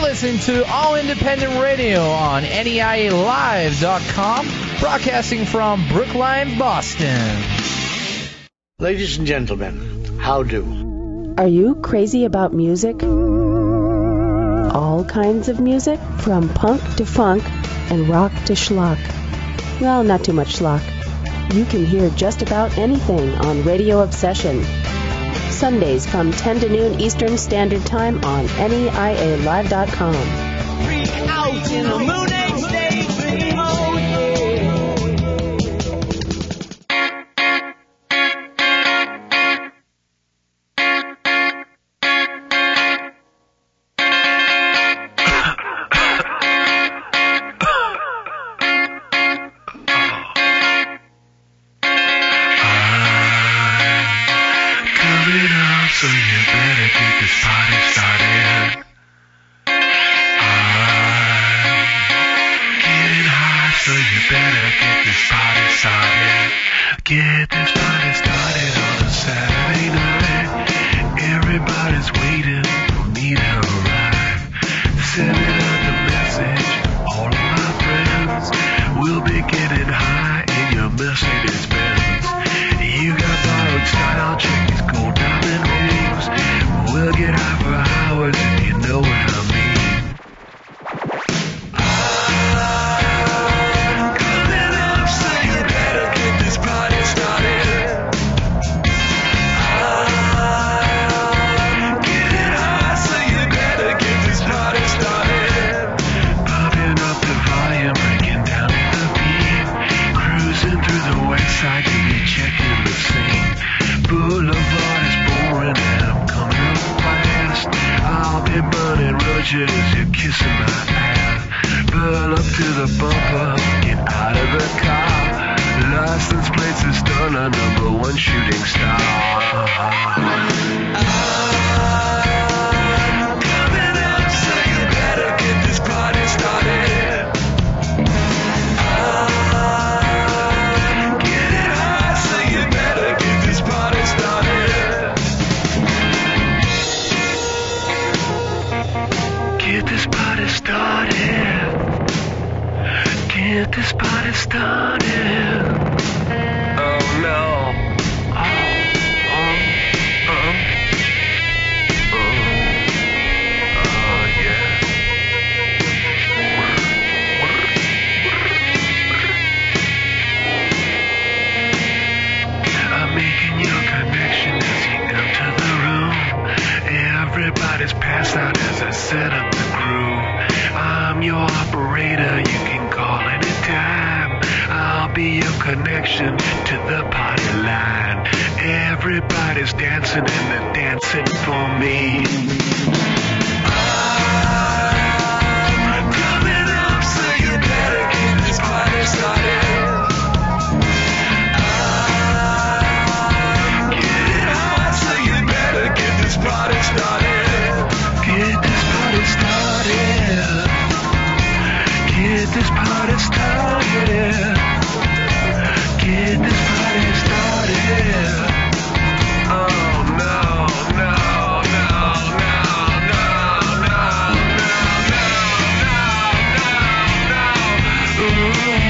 listening to All Independent Radio on NEIALive.com, broadcasting from Brookline, Boston. Ladies and gentlemen, how do? Are you crazy about music? All kinds of music, from punk to funk and rock to schlock. Well, not too much schlock. You can hear just about anything on Radio Obsession. Sundays from 10 to noon Eastern Standard Time on NEIALive.com. Out in the moon age daydream, oh yeah. So you better get this party started. I'm getting high, so you better get this party started. Get this party started on a Saturday night. Everybody's waiting for me to arrive. Sending out the message, all of my friends will be getting high in your Mercedes Benz. You got borrowed style, check these gold diamond rings. We'll get high for hours if you know what I mean. I'm coming up, so you better get this party started. I'm getting high, so you better get this party started. Popping up the volume, breaking down the beat. Cruising through the west side, you be checking the scene. Boulevard is boring and I'm coming up fast. I'll be burning roaches, you're kissing my ass. Pull up to the bumper, get out of the car. License plates is stunner, #1 shooting star. I'm coming up, so you better get this party started. I'm getting high, so you better get this party started. Get this party started. Get this party started. Oh no. Yeah. I'm making your connection as you enter the room. Everybody's passed out as I set up the groove. I'm your operator, you can call anytime. I'll be your connection to the party line. Everybody's dancing and they're dancing for me. I'm coming up, so you better get this party started. I'm getting high, so you better get this party started. Get this party started. Get this party started. Get this party started. Oh no, no, no, no, no, no, no, no, no, no,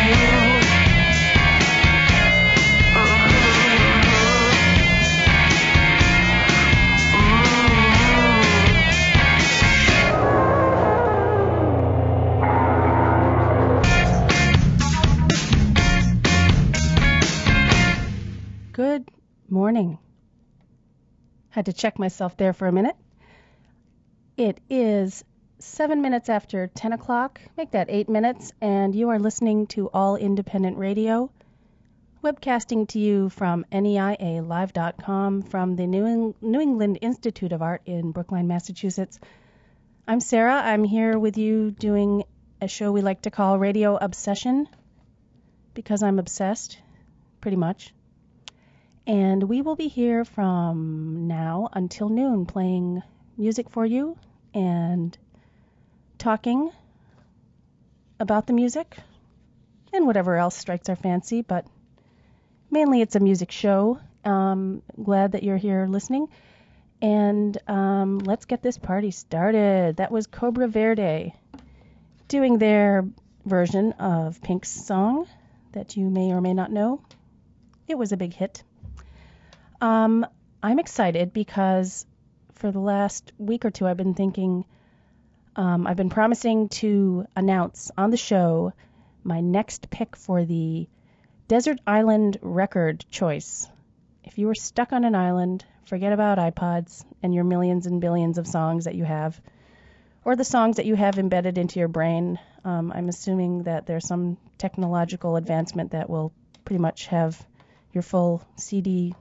Good morning. Had to check myself there for a minute. It is 7 minutes after 10 o'clock. Make that 8 minutes, and you are listening to All Independent Radio, webcasting to you from NEIALive.com from the New England Institute of Art in Brookline, Massachusetts. I'm Sarah. I'm here with you doing a show we like to call Radio Obsession, because I'm obsessed, pretty much. And we will be here from now until noon playing music for you and talking about the music and whatever else strikes our fancy, but mainly it's a music show. Glad that you're here listening. And let's get this party started. That was Cobra Verde doing their version of Pink's song that you may or may not know. It was a big hit. I'm excited because for the last week or two I've been thinking, I've been promising to announce on the show my next pick for the Desert Island record choice. If you were stuck on an island, forget about iPods and your millions and billions of songs that you have, or the songs that you have embedded into your brain. I'm assuming that there's some technological advancement that will pretty much have your full CD,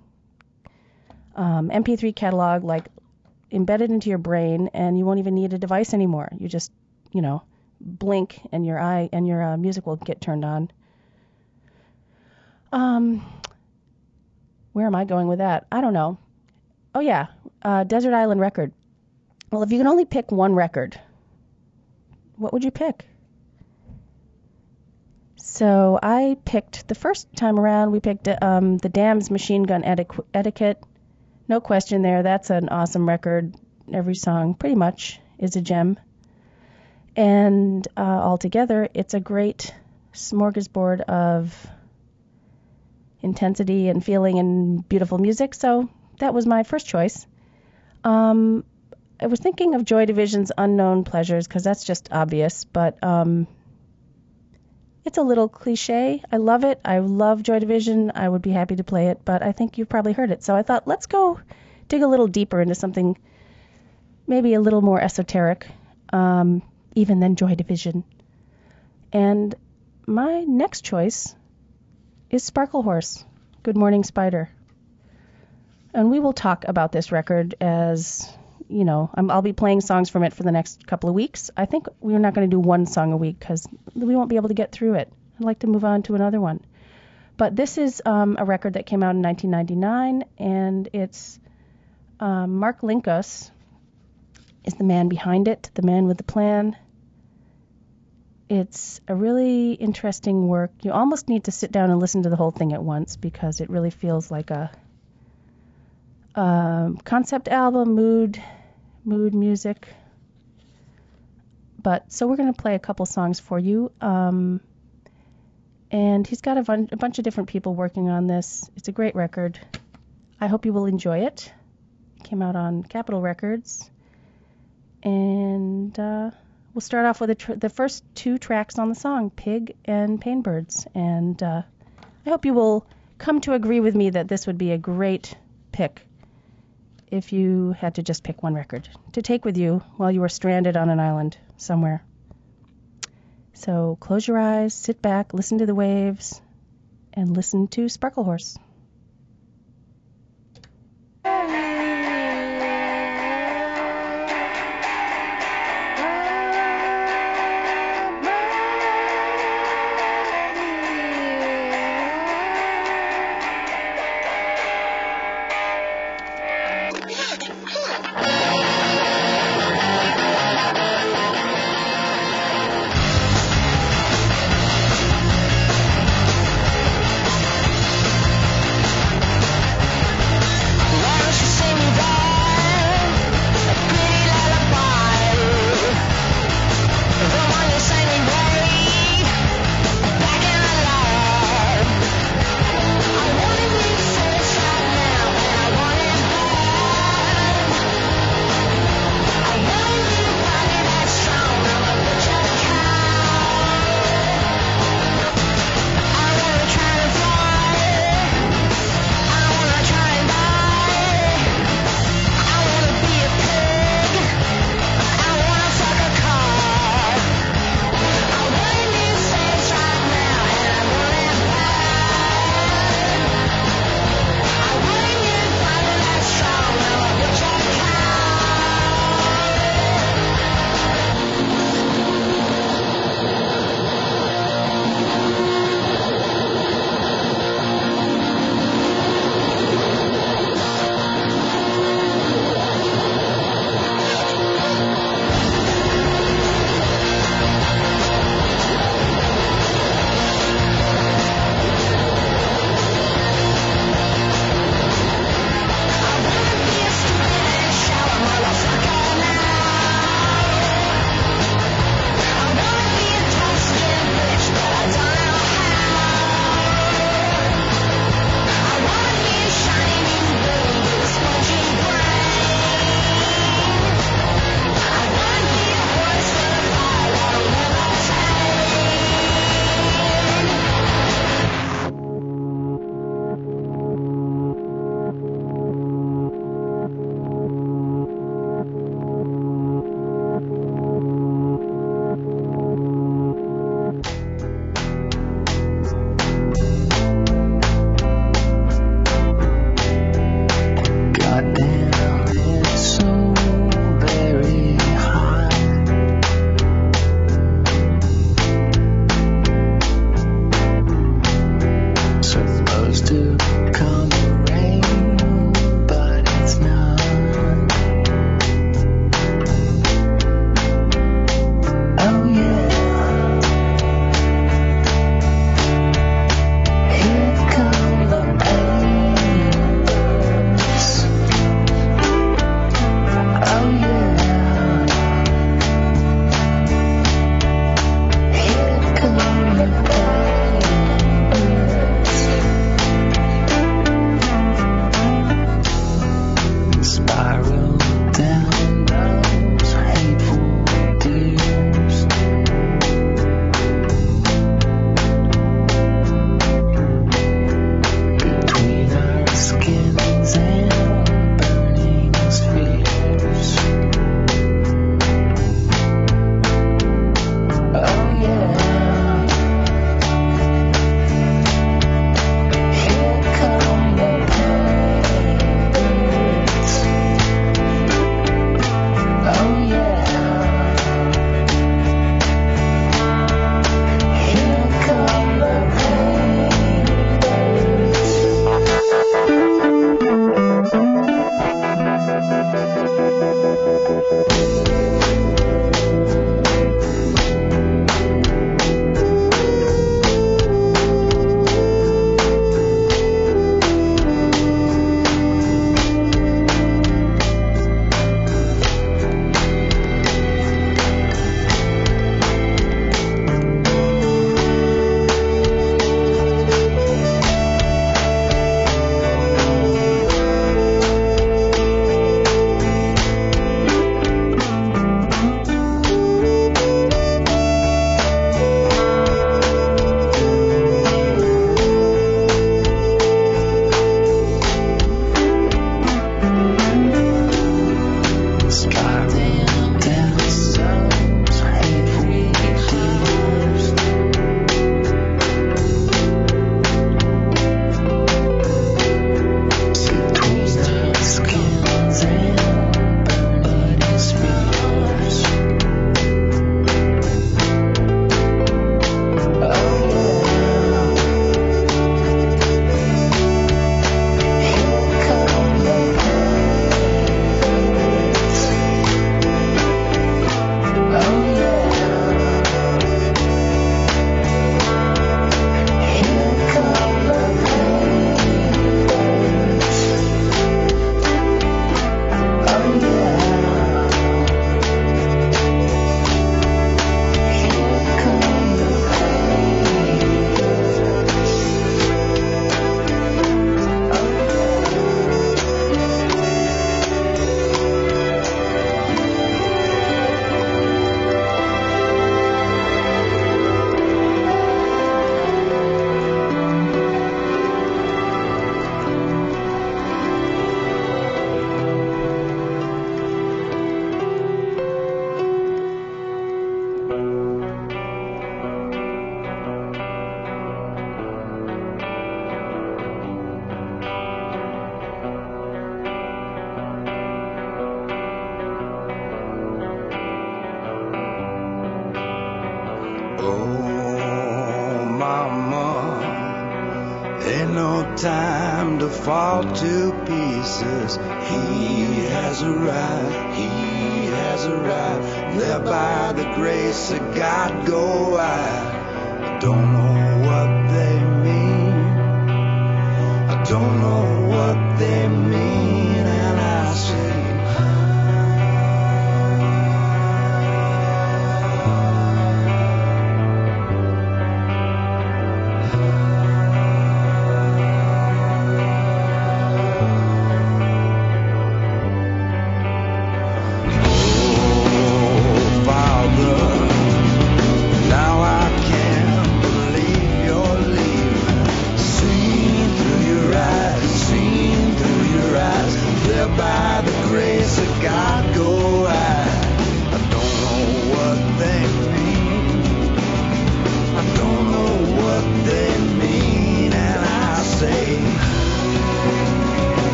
MP3 catalog like embedded into your brain, and you won't even need a device anymore. You just, blink and your music will get turned on. Where am I going with that? I don't know. Oh yeah, Desert Island record. Well, if you can only pick one record, what would you pick? So I picked, the first time around, we picked the Damned's Machine Gun Etiquette. No question there. That's an awesome record. Every song pretty much is a gem. And altogether, it's a great smorgasbord of intensity and feeling and beautiful music. So that was my first choice. I was thinking of Joy Division's Unknown Pleasures because that's just obvious, but it's a little cliche. I love it. I love Joy Division. I would be happy to play it, but I think you've probably heard it. So I thought, let's go dig a little deeper into something maybe a little more esoteric, even than Joy Division. And my next choice is Sparkle Horse, Good Morning Spider. And we will talk about this record as, I'll be playing songs from it for the next couple of weeks. I think we're not going to do one song a week because we won't be able to get through it. I'd like to move on to another one. But this is a record that came out in 1999, and it's Mark Linkous is the man behind it, the man with the plan. It's a really interesting work. You almost need to sit down and listen to the whole thing at once because it really feels like a concept album, mood music. So we're going to play a couple songs for you. And he's got a bunch of different people working on this. It's a great record. I hope you will enjoy it. It came out on Capitol Records. And we'll start off with the first two tracks on the song, Pig and Painbirds. And I hope you will come to agree with me that this would be a great pick if you had to just pick one record to take with you while you were stranded on an island somewhere. So close your eyes, sit back, listen to the waves, and listen to Sparkle Horse. Pig time to fall to pieces. He has arrived, he has arrived. There by the grace of God go I don't know what they mean. I don't know what they mean, and I say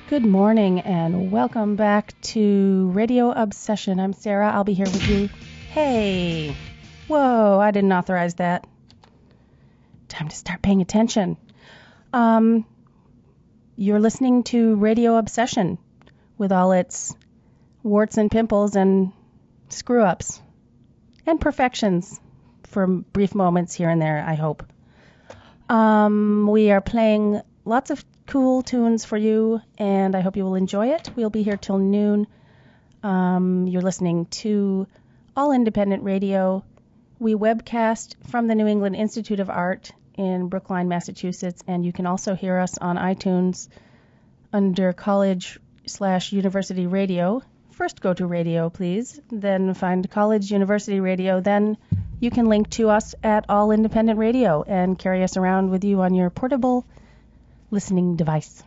Good morning and welcome back to Radio Obsession. I'm Sarah. I'll be here with you. Hey! Whoa, I didn't authorize that. Time to start paying attention. You're listening to Radio Obsession with all its warts and pimples and screw-ups and perfections for brief moments here and there, I hope. We are playing lots of cool tunes for you, and I hope you will enjoy it. We'll be here till noon. You're listening to All Independent Radio. We webcast from the New England Institute of Art in Brookline, Massachusetts, and you can also hear us on iTunes under college/university radio. First go to radio, please, then find College University Radio, then you can link to us at All Independent Radio and carry us around with you on your portable listening device.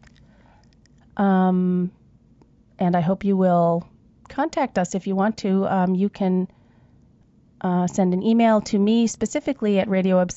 And I hope you will contact us if you want to. You can send an email to me specifically at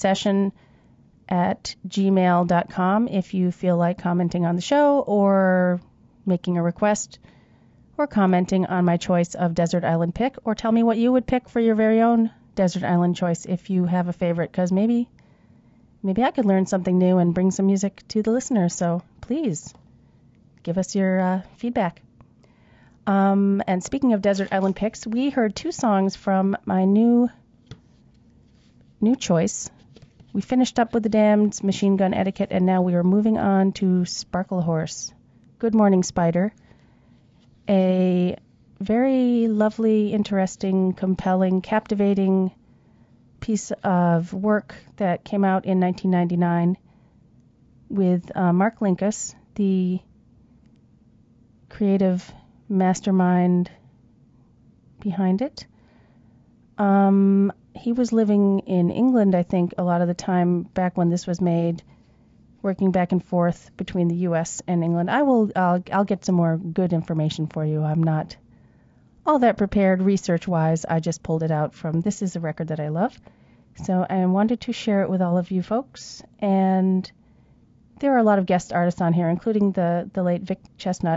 radioobsession@gmail.com if you feel like commenting on the show or making a request or commenting on my choice of Desert Island Pick, or tell me what you would pick for your very own Desert Island choice if you have a favorite, because maybe I could learn something new and bring some music to the listeners. So please give us your feedback. And speaking of Desert Island Picks, we heard two songs from my new choice. We finished up with The Damned's Machine Gun Etiquette, and now we are moving on to Sparkle Horse. Good Morning Spider. A very lovely, interesting, compelling, captivating piece of work that came out in 1999 with Mark Linkous, the creative mastermind behind it. He was living in England, I think, a lot of the time back when this was made, working back and forth between the U.S. and England. I'll get some more good information for you. I'm not all that prepared research-wise. I just pulled it out from, this is a record that I love. So I wanted to share it with all of you folks. And there are a lot of guest artists on here, including the late Vic Chestnut.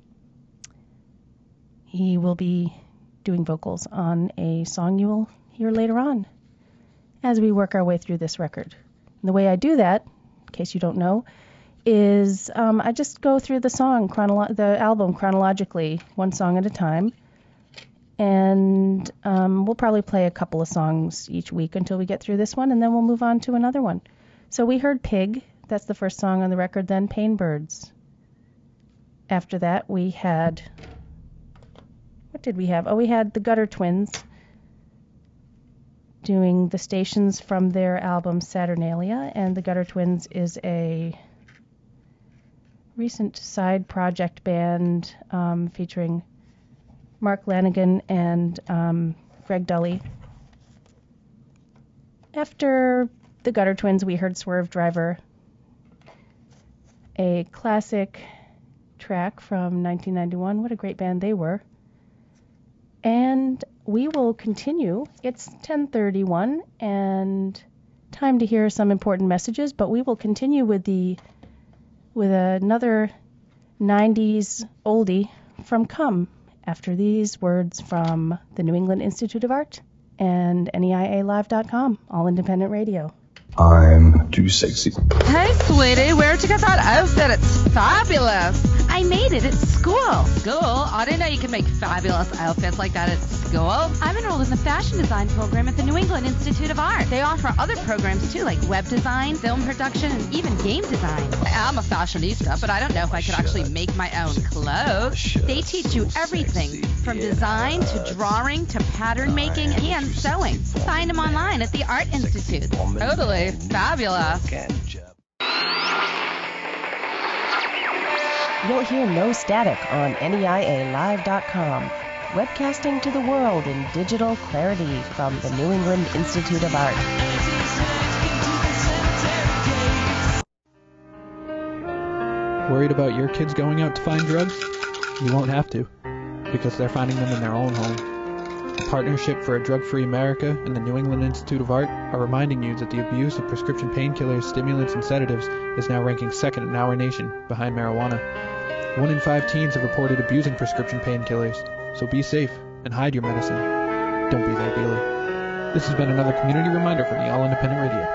He will be doing vocals on a song you will hear later on as we work our way through this record. And the way I do that, in case you don't know, is I just go through the the album chronologically, one song at a time. And we'll probably play a couple of songs each week until we get through this one, and then we'll move on to another one. So we heard Pig. That's the first song on the record. Then Pain Birds. After that, we had... What did we have? Oh, we had the Gutter Twins doing The Stations from their album Saturnalia. And the Gutter Twins is a recent side project band featuring Mark Lanigan and Greg Dully. After the Gutter Twins, we heard Swerve Driver, a classic track from 1991. What a great band they were. And we will continue. It's 10:31 and time to hear some important messages, but we will continue with another 90s oldie from Come, after these words from the New England Institute of Art and NEIALive.com, All Independent Radio. I'm too sexy. Hey, sweetie, where'd you get that outfit? It's fabulous. I made it at school. School? I didn't know you could make fabulous outfits like that at school. I'm enrolled in the fashion design program at the New England Institute of Art. They offer other programs, too, like web design, film production, and even game design. I'm a fashionista, but I don't know if I could actually make my own clothes. They teach you everything, from design to drawing to pattern making and sewing. Find them online at the Art Institute. Totally fabulous. You'll hear No Static on NEIALive.com, webcasting to the world in digital clarity from the New England Institute of Art. Worried about your kids going out to find drugs? You won't have to, because they're finding them in their own home. The Partnership for a Drug-Free America and the New England Institute of Art are reminding you that the abuse of prescription painkillers, stimulants, and sedatives is now ranking second in our nation, behind marijuana. 1 in 5 teens have reported abusing prescription painkillers, so be safe and hide your medicine. Don't be their dealer. This has been another community reminder from the All Independent Radio.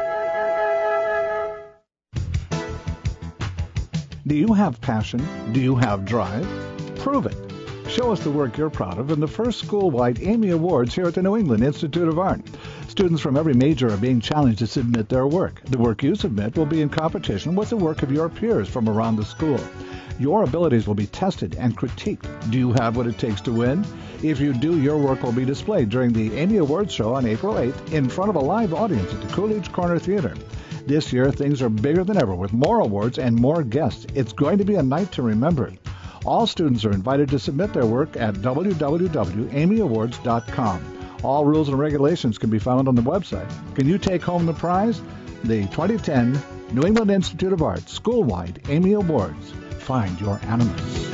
Do you have passion? Do you have drive? Prove it. Show us the work you're proud of in the first school-wide Amy Awards here at the New England Institute of Art. Students from every major are being challenged to submit their work. The work you submit will be in competition with the work of your peers from around the school. Your abilities will be tested and critiqued. Do you have what it takes to win? If you do, your work will be displayed during the Amy Awards show on April 8th in front of a live audience at the Coolidge Corner Theater. This year, things are bigger than ever with more awards and more guests. It's going to be a night to remember. All students are invited to submit their work at www.amyawards.com. All rules and regulations can be found on the website. Can you take home the prize? The 2010 New England Institute of Art School-Wide Amy Awards. Find your animus.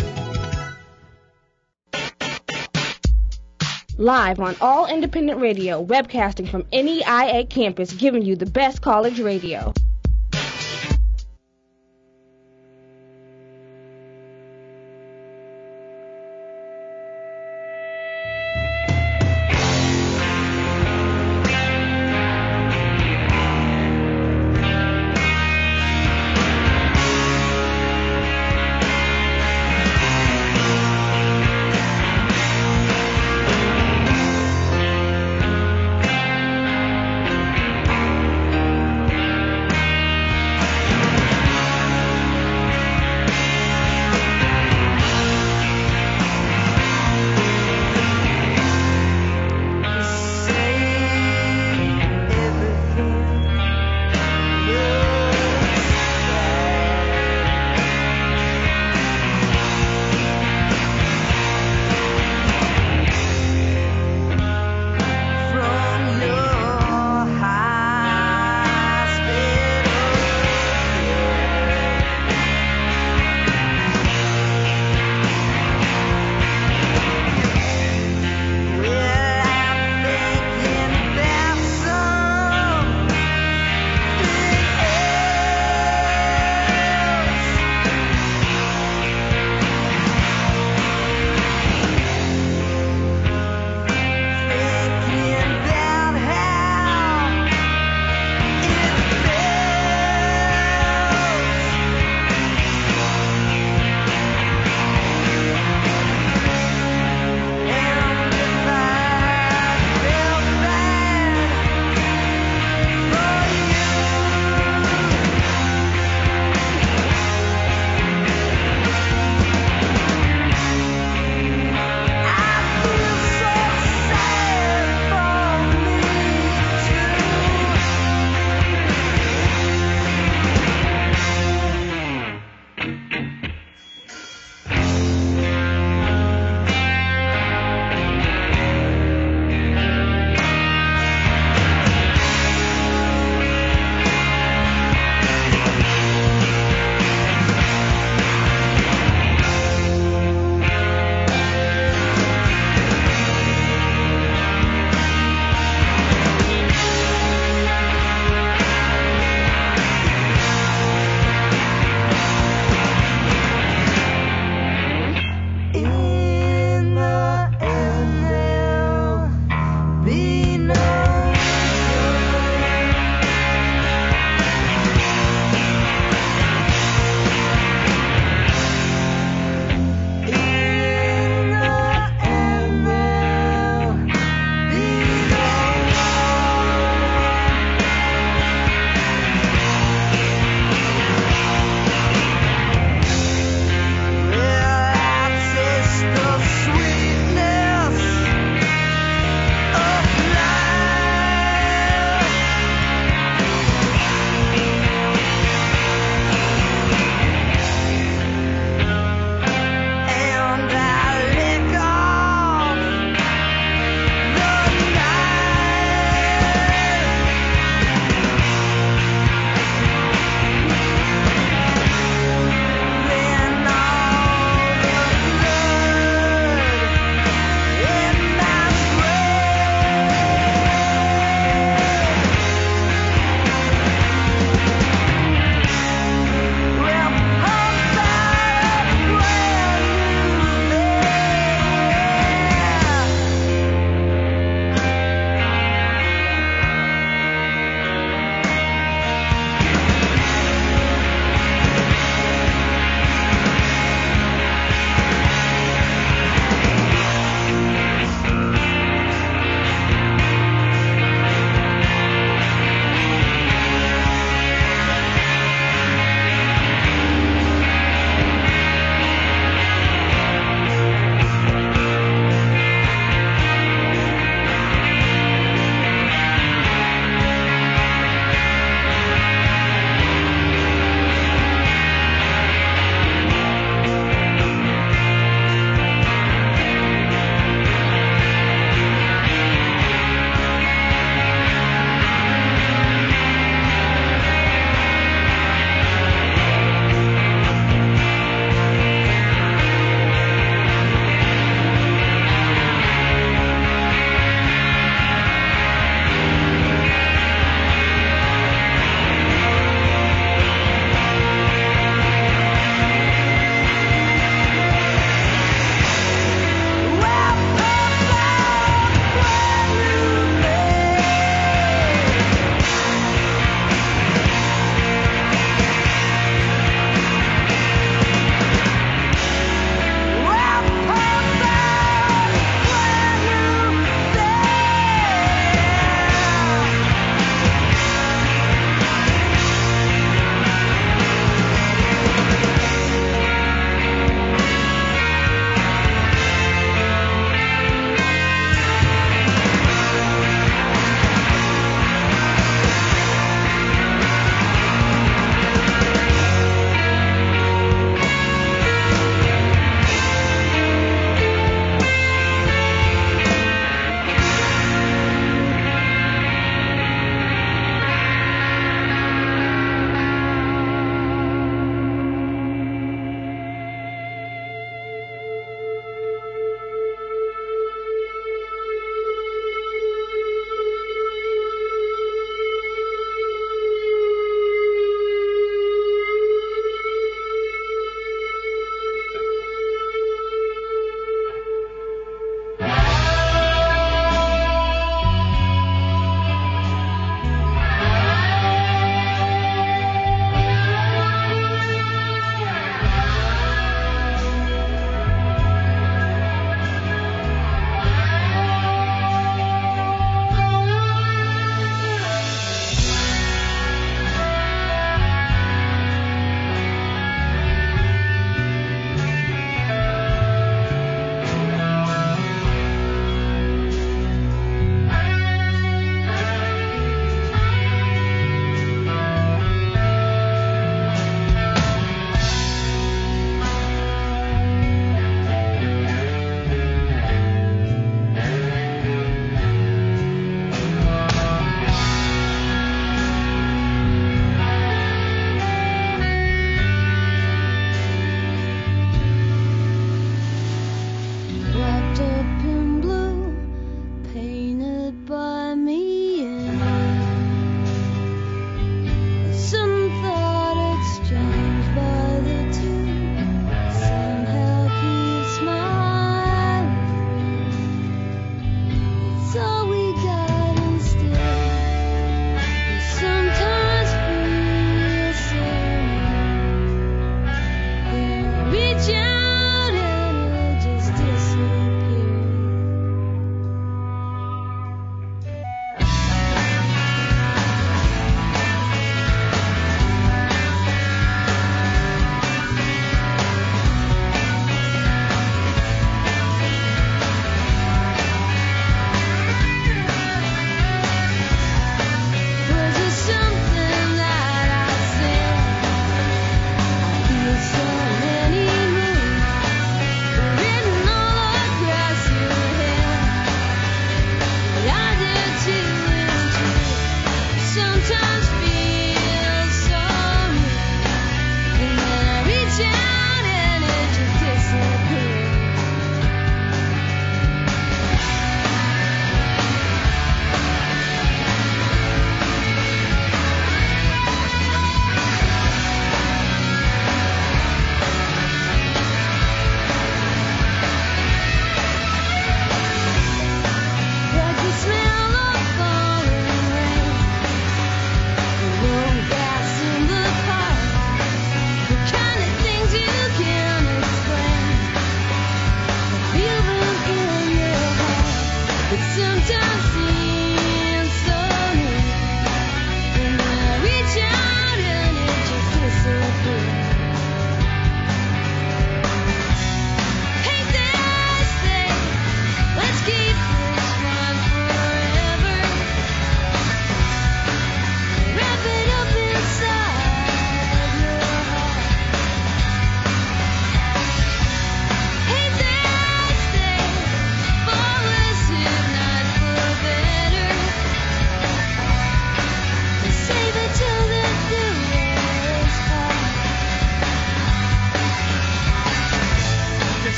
Live on All Independent Radio, webcasting from NEIA campus, giving you the best college radio.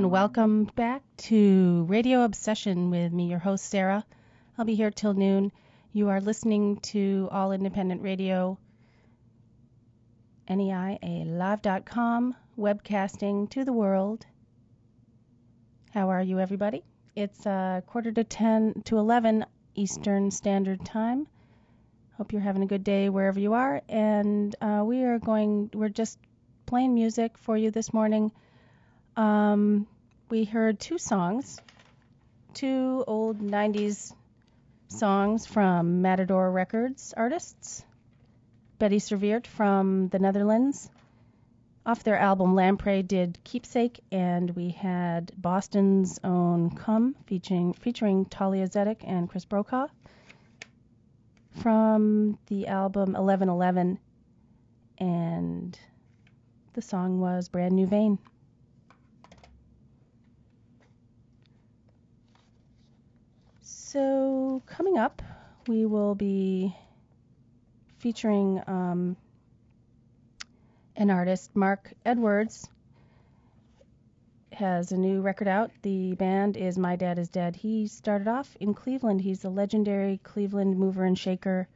and welcome back to Radio Obsession with me, your host, Sarah. I'll be here till noon. You are listening to All Independent Radio, NEIALive.com, webcasting to the world. How are you, everybody? It's 11:45 Eastern Standard Time. Hope you're having a good day wherever you are. And we're just playing music for you this morning. We heard two songs, two old 90s songs from Matador Records artists. Betty Serveert from the Netherlands. Off their album Lamprey did Keepsake, and we had Boston's own Come featuring Talia Zedek and Chris Brokaw from the album 1111, and the song was Brand New Vein. So coming up, we will be featuring an artist. Mark Edwards has a new record out. The band is My Dad Is Dead. He started off in Cleveland. He's a legendary Cleveland mover and shaker,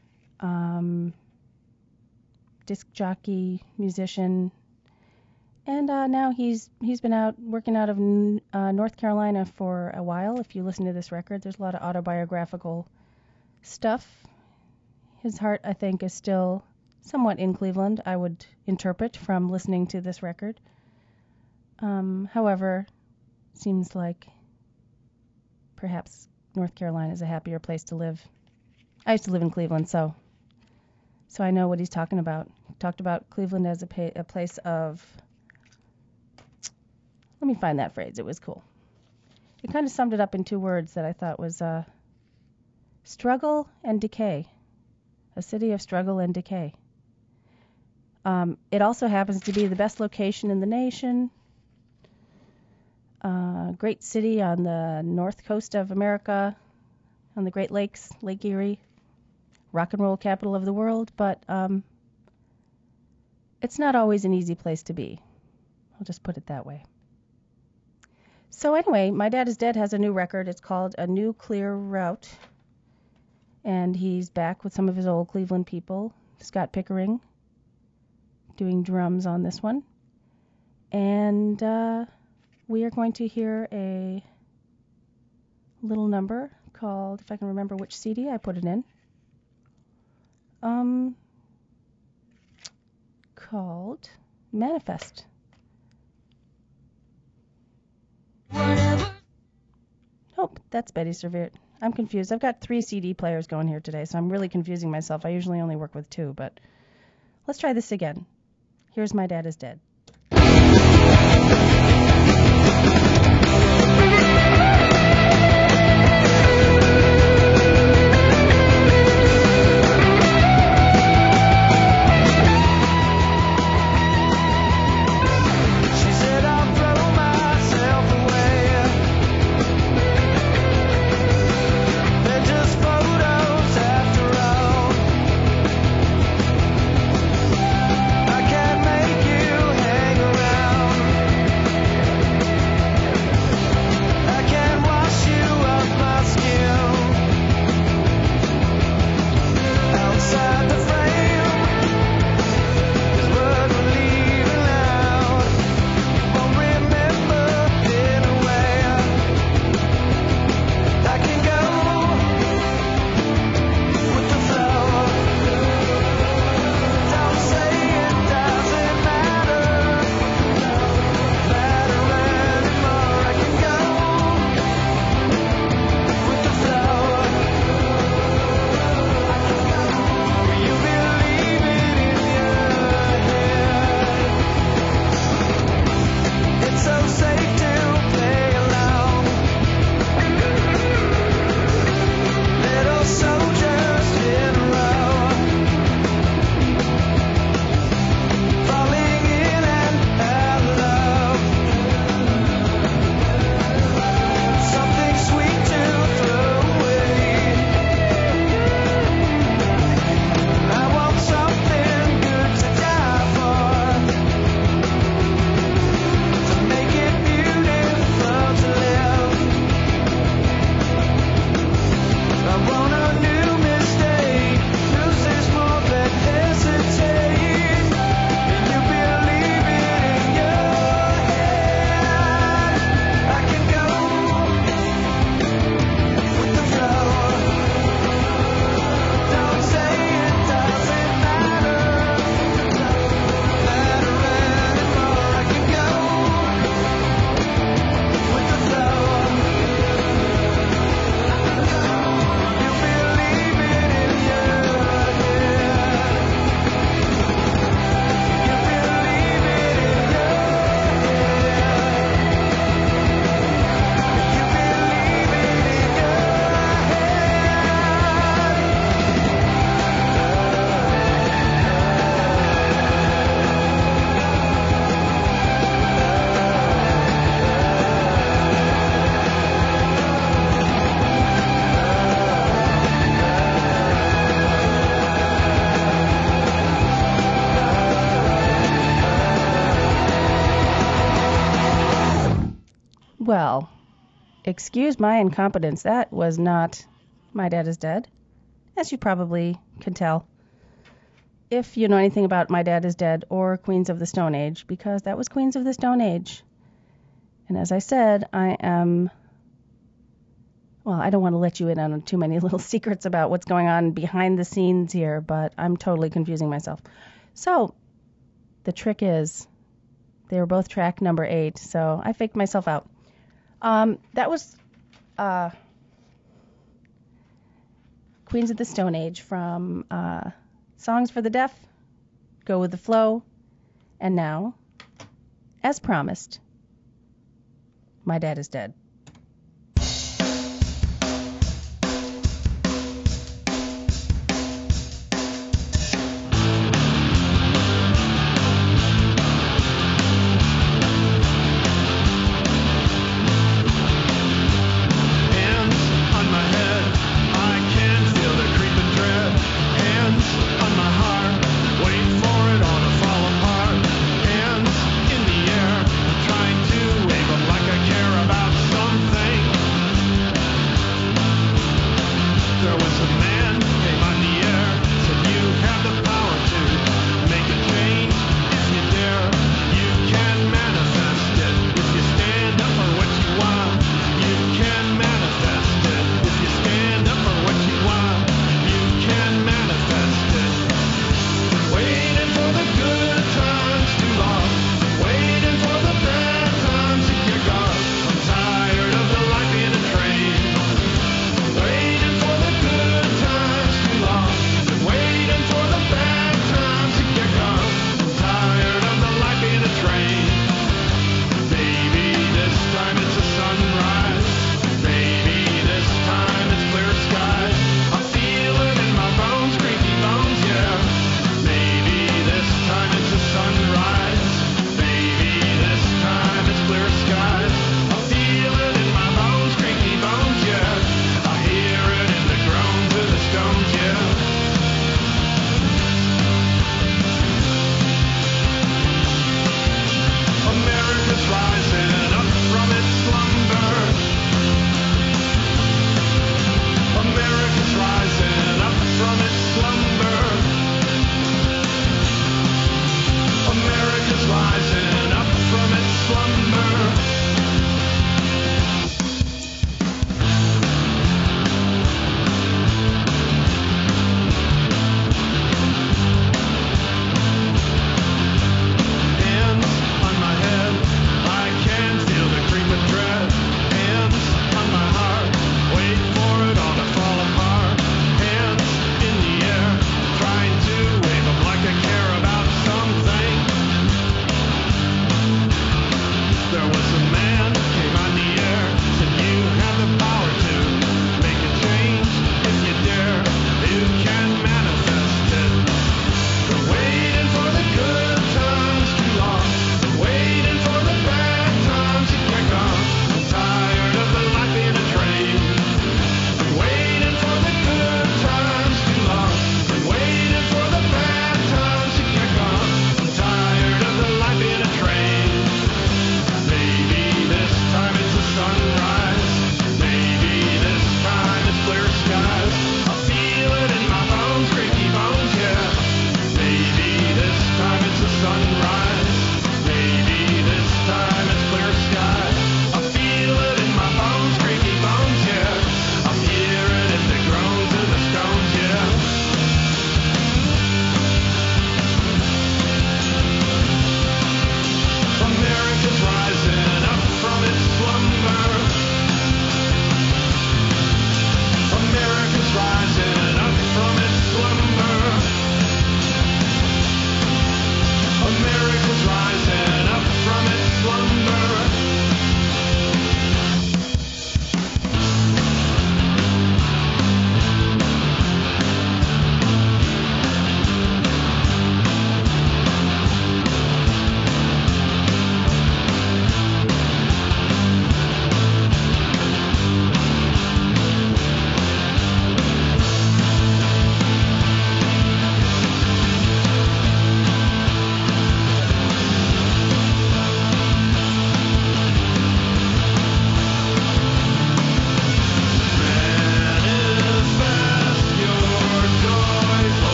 disc jockey, musician, and now he's been out working out of North Carolina for a while. If you listen to this record, there's a lot of autobiographical stuff. His heart, I think, is still somewhat in Cleveland, I would interpret from listening to this record. However, seems like perhaps North Carolina is a happier place to live. I used to live in Cleveland, so I know what he's talking about. He talked about Cleveland as a place of... Let me find that phrase. It was cool. It kind of summed it up in two words that I thought was struggle and decay. A city of struggle and decay. It also happens to be the best location in the nation. Great city on the north coast of America, on the Great Lakes, Lake Erie. Rock and roll capital of the world, but it's not always an easy place to be. I'll just put it that way. So anyway, My Dad Is Dead has a new record. It's called A New Clear Route. And he's back with some of his old Cleveland people. Scott Pickering doing drums on this one. And we are going to hear a little number called, if I can remember which CD I put it in, called Manifest. Nope, that's Betty Serveert. I'm confused. I've got 3 CD players going here today, so I'm really confusing myself. I usually only work with 2, but let's try this again. Here's My Dad Is Dead. I can't make you Well, excuse my incompetence. That was not My Dad is Dead, as you probably can tell if you know anything about My Dad is Dead or Queens of the Stone Age, because that was Queens of the Stone Age. And as I said, I don't want to let you in on too many little secrets about what's going on behind the scenes here, but I'm totally confusing myself. So, the trick is, they were both track number 8, so I faked myself out. That was Queens of the Stone Age from Songs for the Deaf, Go With the Flow, and now, as promised, My Dad is Dead. Trying to wave 'em like I care about some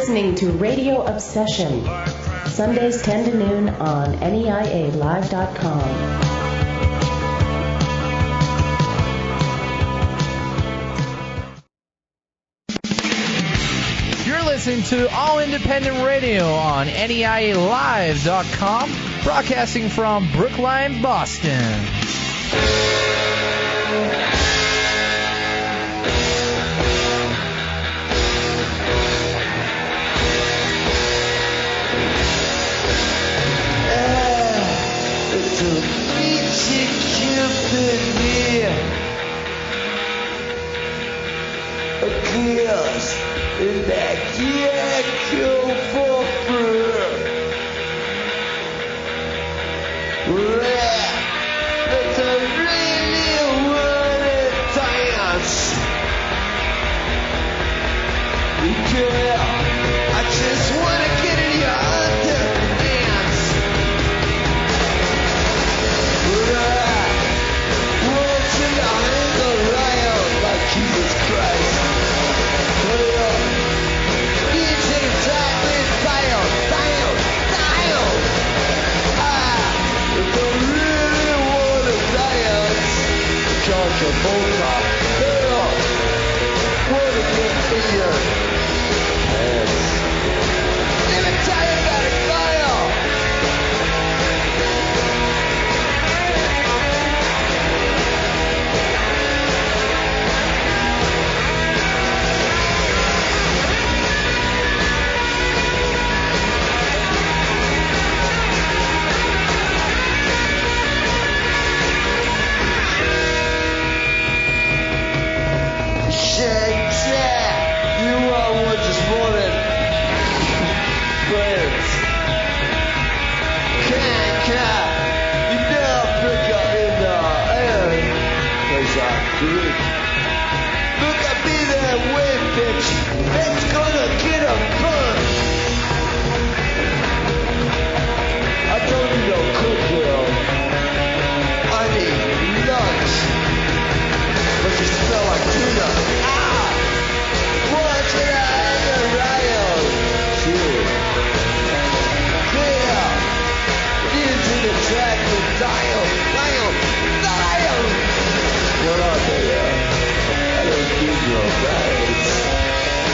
listening to Radio Obsession, Sundays 10 to noon on NEIALive.com. Listening to All Independent Radio on NEIALive.com, broadcasting from Brookline, Boston. It's a beachy Cupid here. A kiss. In that gecko buffer. But I really wanna dance. Girl, I just wanna get in your underpants. Want to hang around like Jesus Christ. Put it up. Travolta, hey up, wanna get in your hands. Let me tell you about a fire. Look, I'll be that way, bitch. That's gonna get a fun. I don't need no cook, girl. I need lunch. But you smell like tuna. Ah! Watch it hang around. Shoot. Clear. Into the track with dial. What are they? I don't need your rights.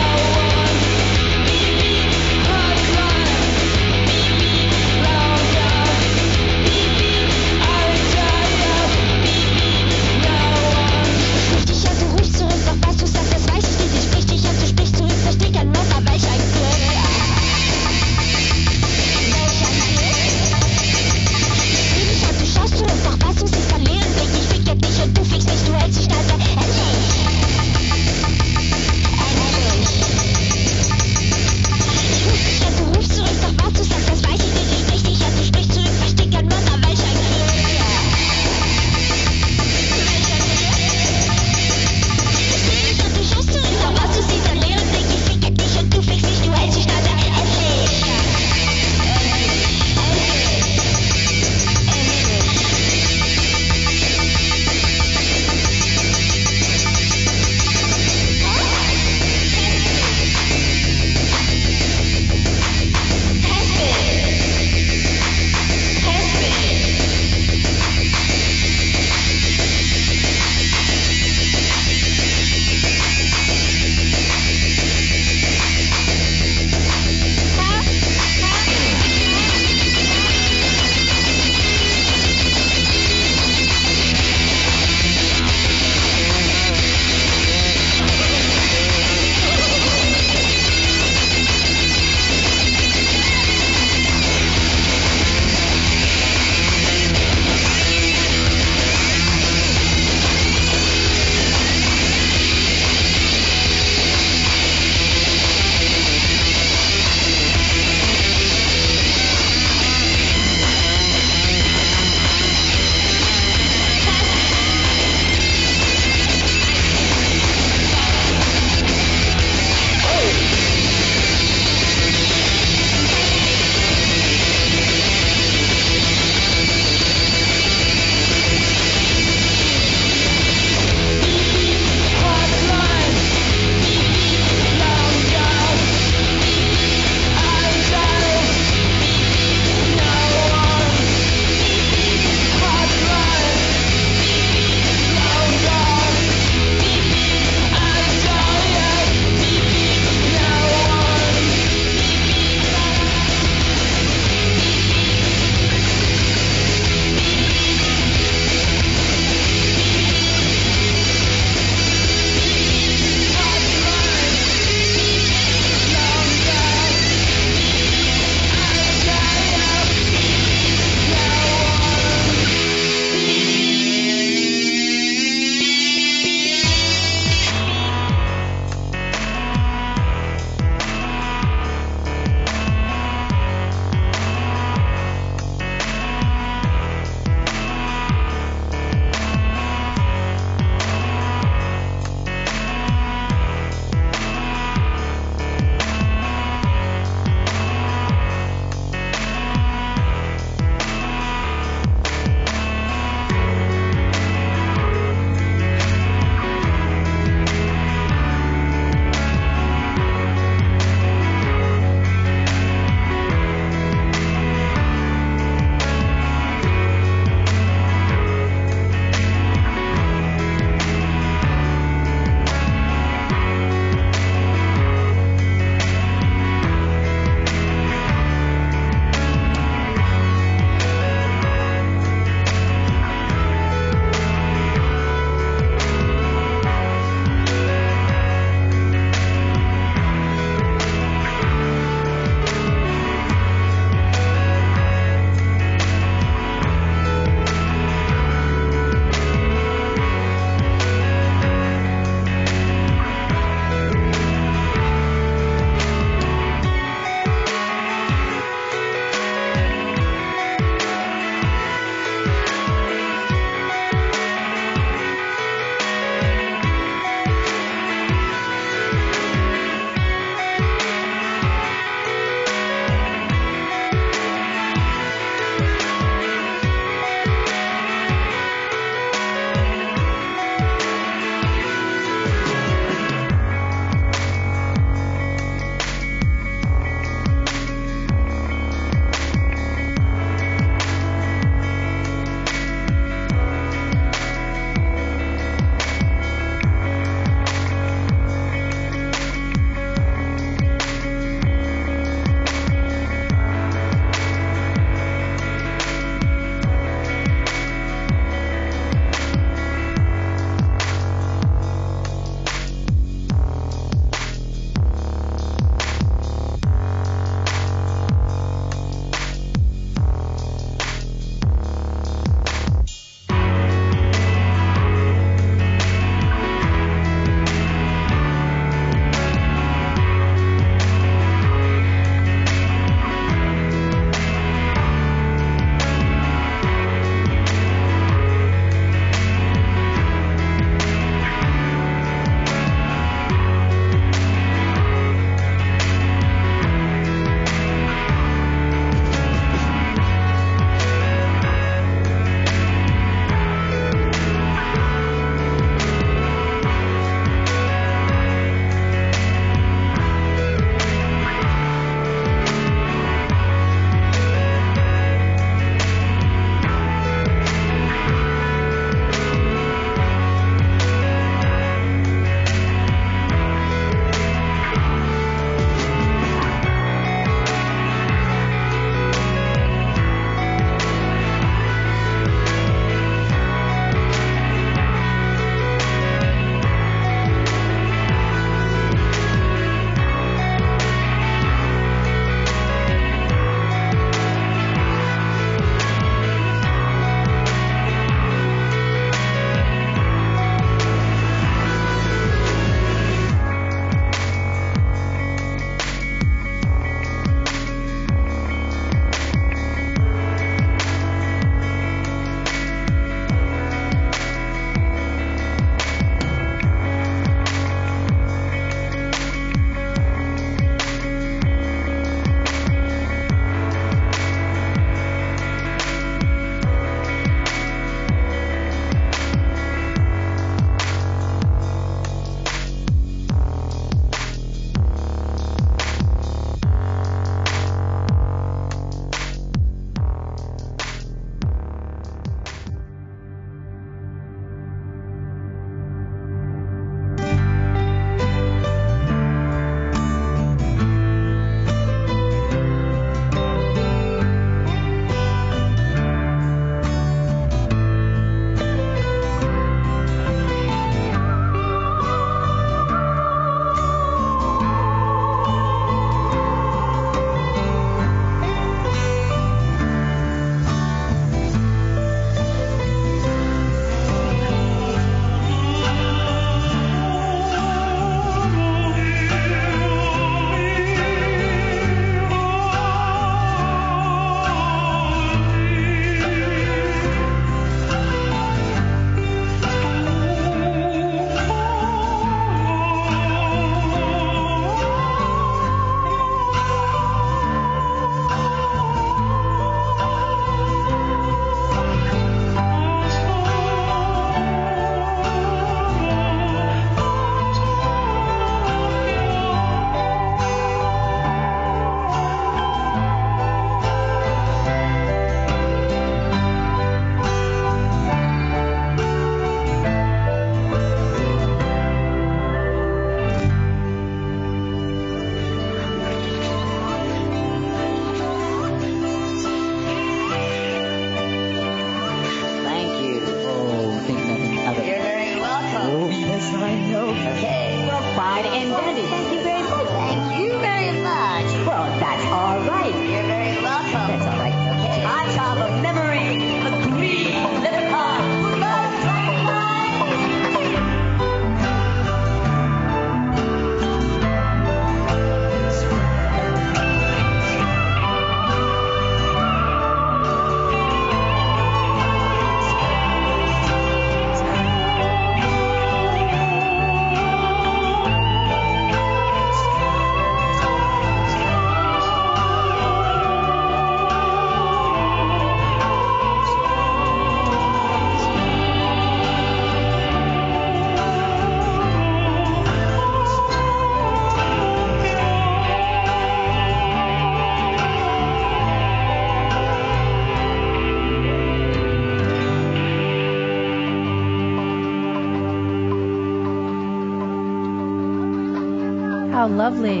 lovely,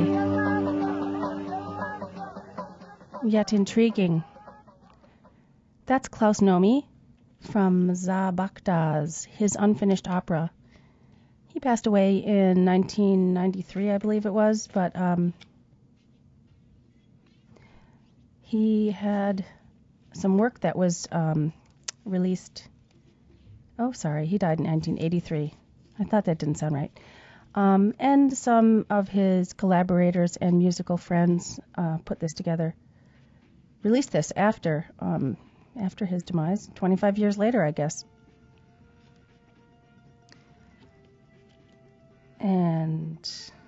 yet intriguing. That's Klaus Nomi from Zabakdaz, his unfinished opera. He passed away in 1993, I believe it was, but he had some work that was released. Oh, sorry, he died in 1983. I thought that didn't sound right. And some of his collaborators and musical friends put this together. Released this after his demise, 25 years later, I guess. And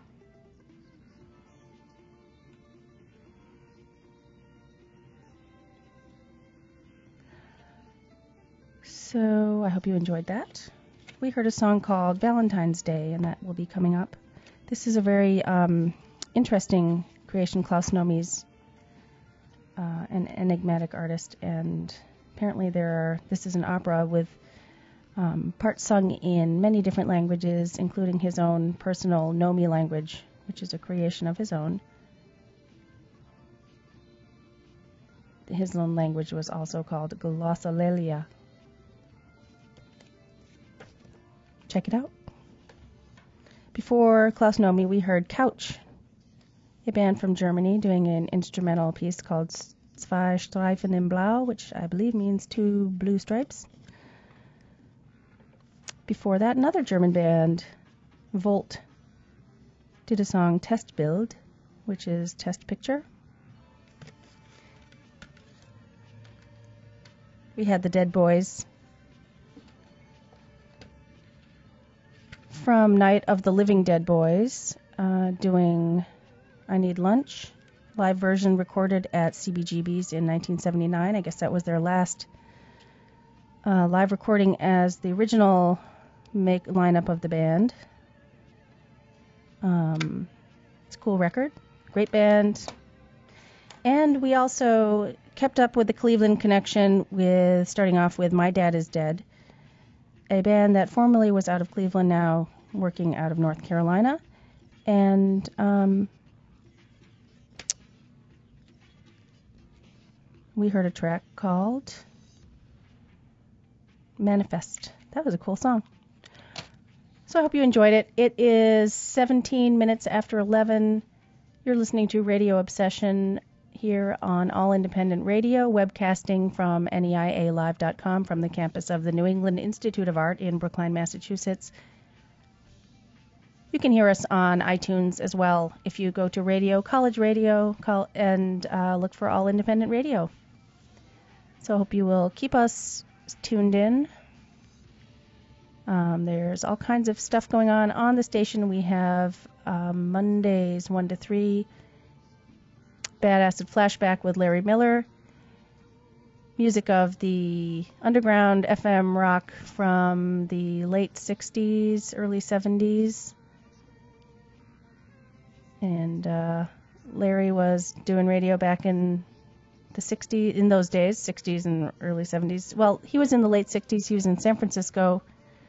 so I hope you enjoyed that. We heard a song called Valentine's Day, and that will be coming up. This is a very interesting creation. Klaus Nomi's an enigmatic artist, and apparently this is an opera with parts sung in many different languages, including his own personal Nomi language, which is a creation of his own. His own language was also called Glossolalia. Check it out. Before Klaus Nomi, we heard Couch, a band from Germany doing an instrumental piece called Zwei Streifen in Blau, which I believe means 2 blue stripes. Before that, another German band, Volt, did a song Testbild, which is test picture. We had the Dead Boys from Night of the Living Dead Boys doing I Need Lunch, live version recorded at CBGB's in 1979. I guess that was their last live recording as the original lineup of the band. It's a cool record, great band. And we also kept up with the Cleveland connection with starting off with My Dad Is Dead, a band that formerly was out of Cleveland, now working out of North Carolina. And we heard a track called Manifest. That was a cool song. So I hope you enjoyed it. It is 17 minutes after 11. You're listening to Radio Obsession here on All Independent Radio, webcasting from NEIALive.com from the campus of the New England Institute of Art in Brookline, Massachusetts. You can hear us on iTunes as well if you go to Radio, College Radio, and look for All Independent Radio. So I hope you will keep us tuned in. There's all kinds of stuff going on the station. We have Mondays 1 to 3, Bad Acid Flashback with Larry Miller, music of the underground FM rock from the late 60s, early 70s. And Larry was doing radio back in the 60s, in those days, 60s and early 70s. Well, he was in the late 60s. He was in San Francisco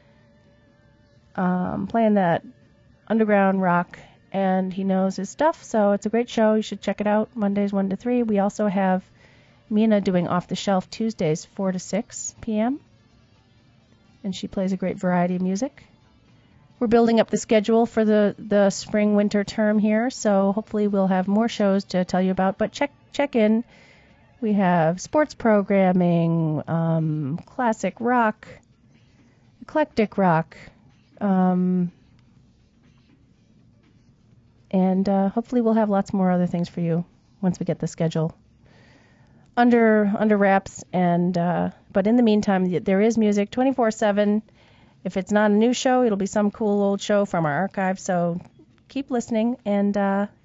playing that underground rock, and he knows his stuff, so it's a great show. You should check it out, Mondays 1 to 3. We also have Mina doing Off the Shelf Tuesdays 4 to 6 p.m., and she plays a great variety of music. We're building up the schedule for the spring-winter term here, so hopefully we'll have more shows to tell you about, but check in. We have sports programming, classic rock, eclectic rock, and hopefully we'll have lots more other things for you once we get the schedule under wraps. And but in the meantime, there is music 24/7. If it's not a new show, it'll be some cool old show from our archive. So keep listening, and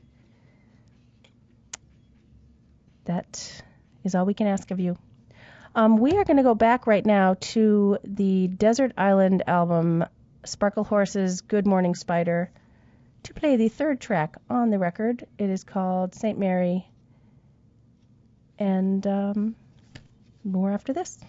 that is all we can ask of you. We are going to go back right now to the Desert Island album, Sparkle Horse's Good Morning Spider, to play the third track on the record. It is called St. Mary, and more after this.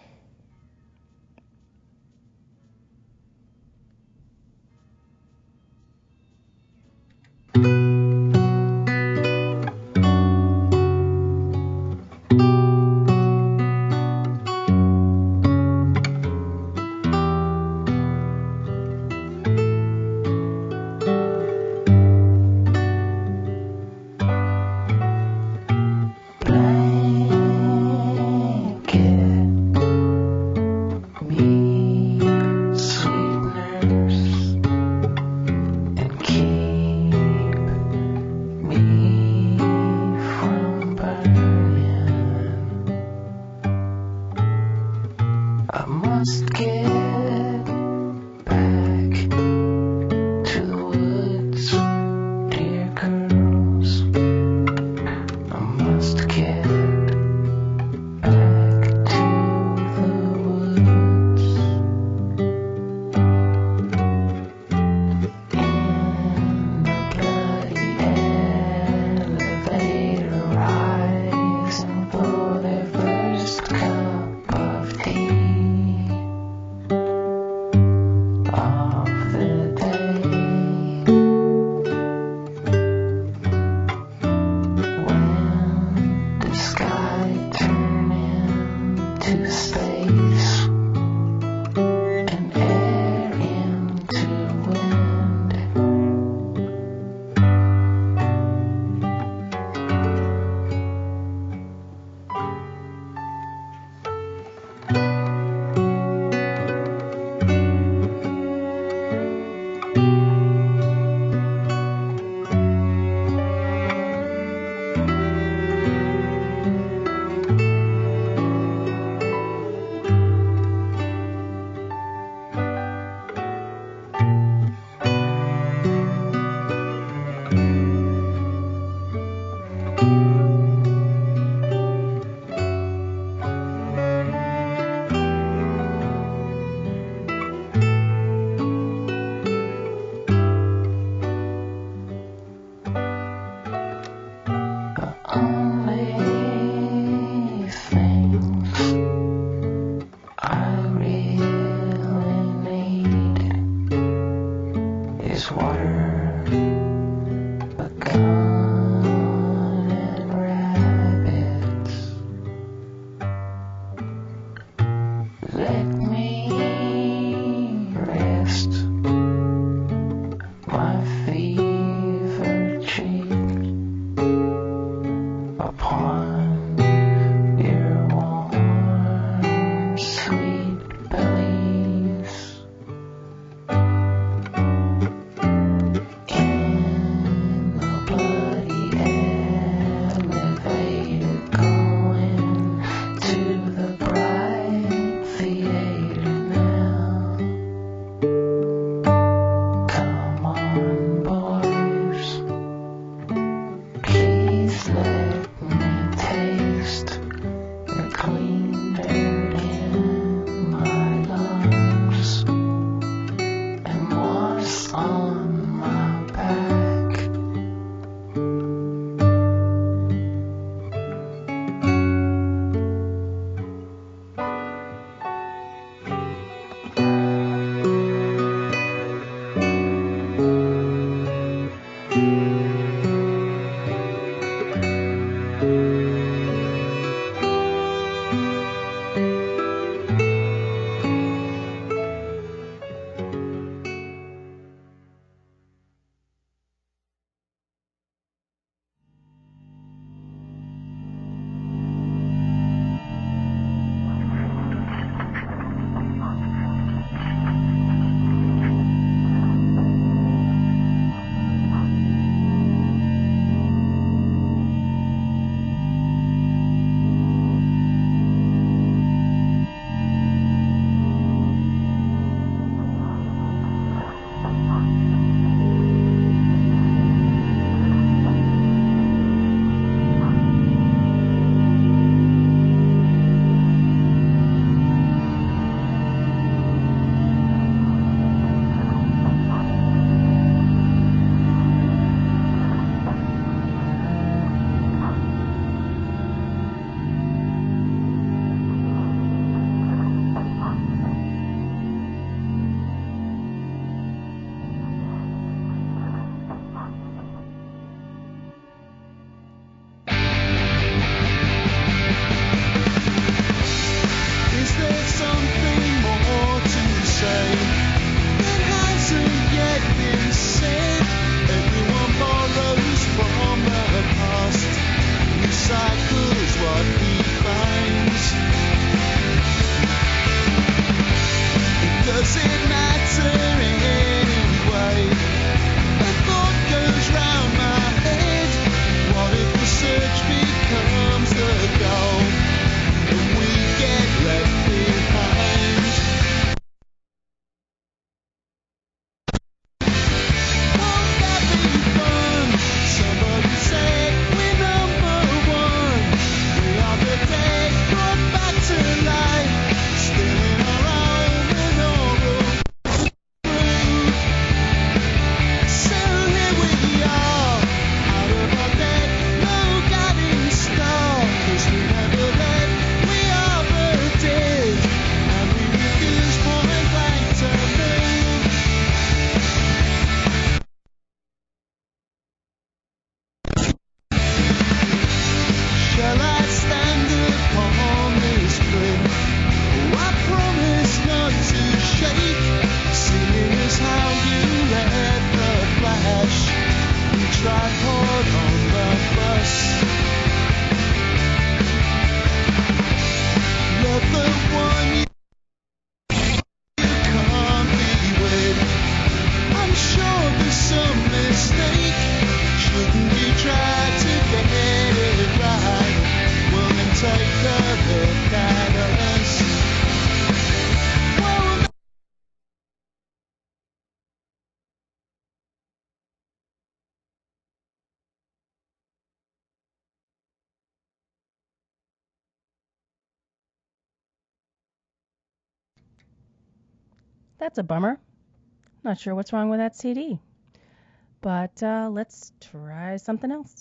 That's a bummer. Not sure what's wrong with that CD. But let's try something else.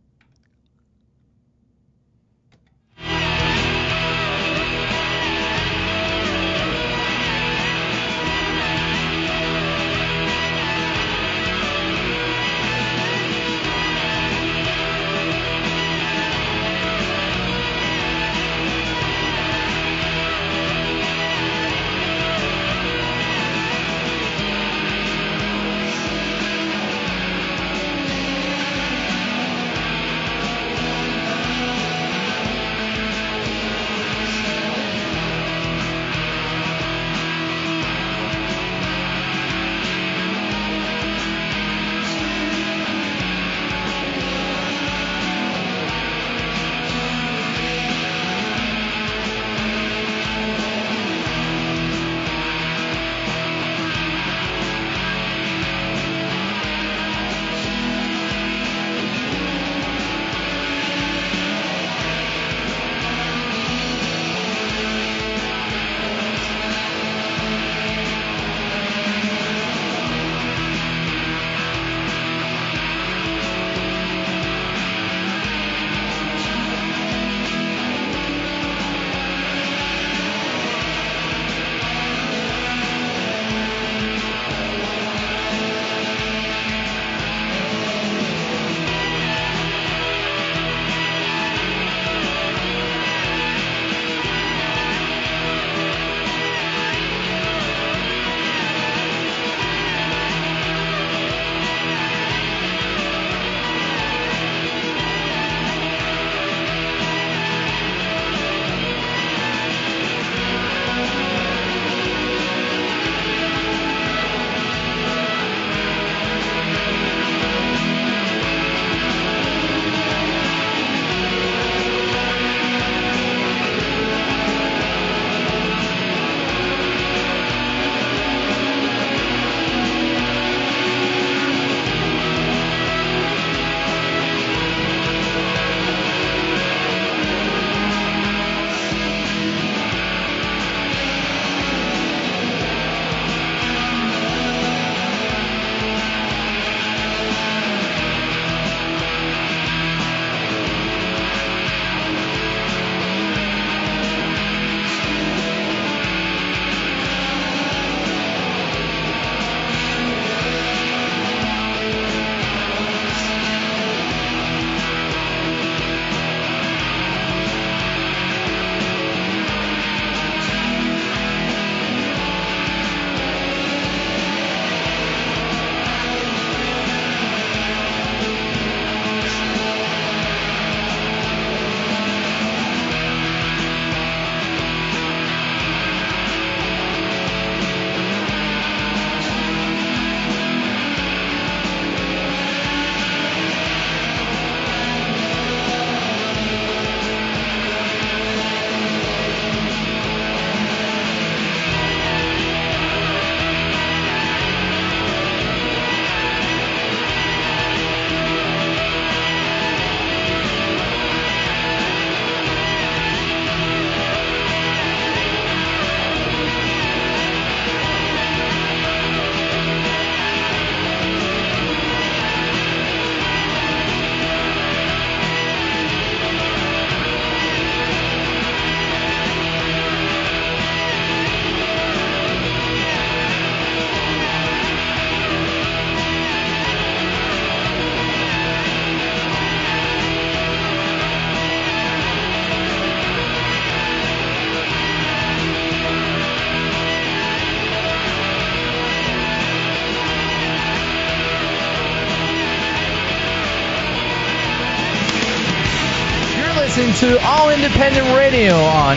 listening to All Independent Radio on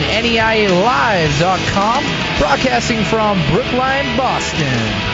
NEIALive.com, broadcasting from Brookline, Boston.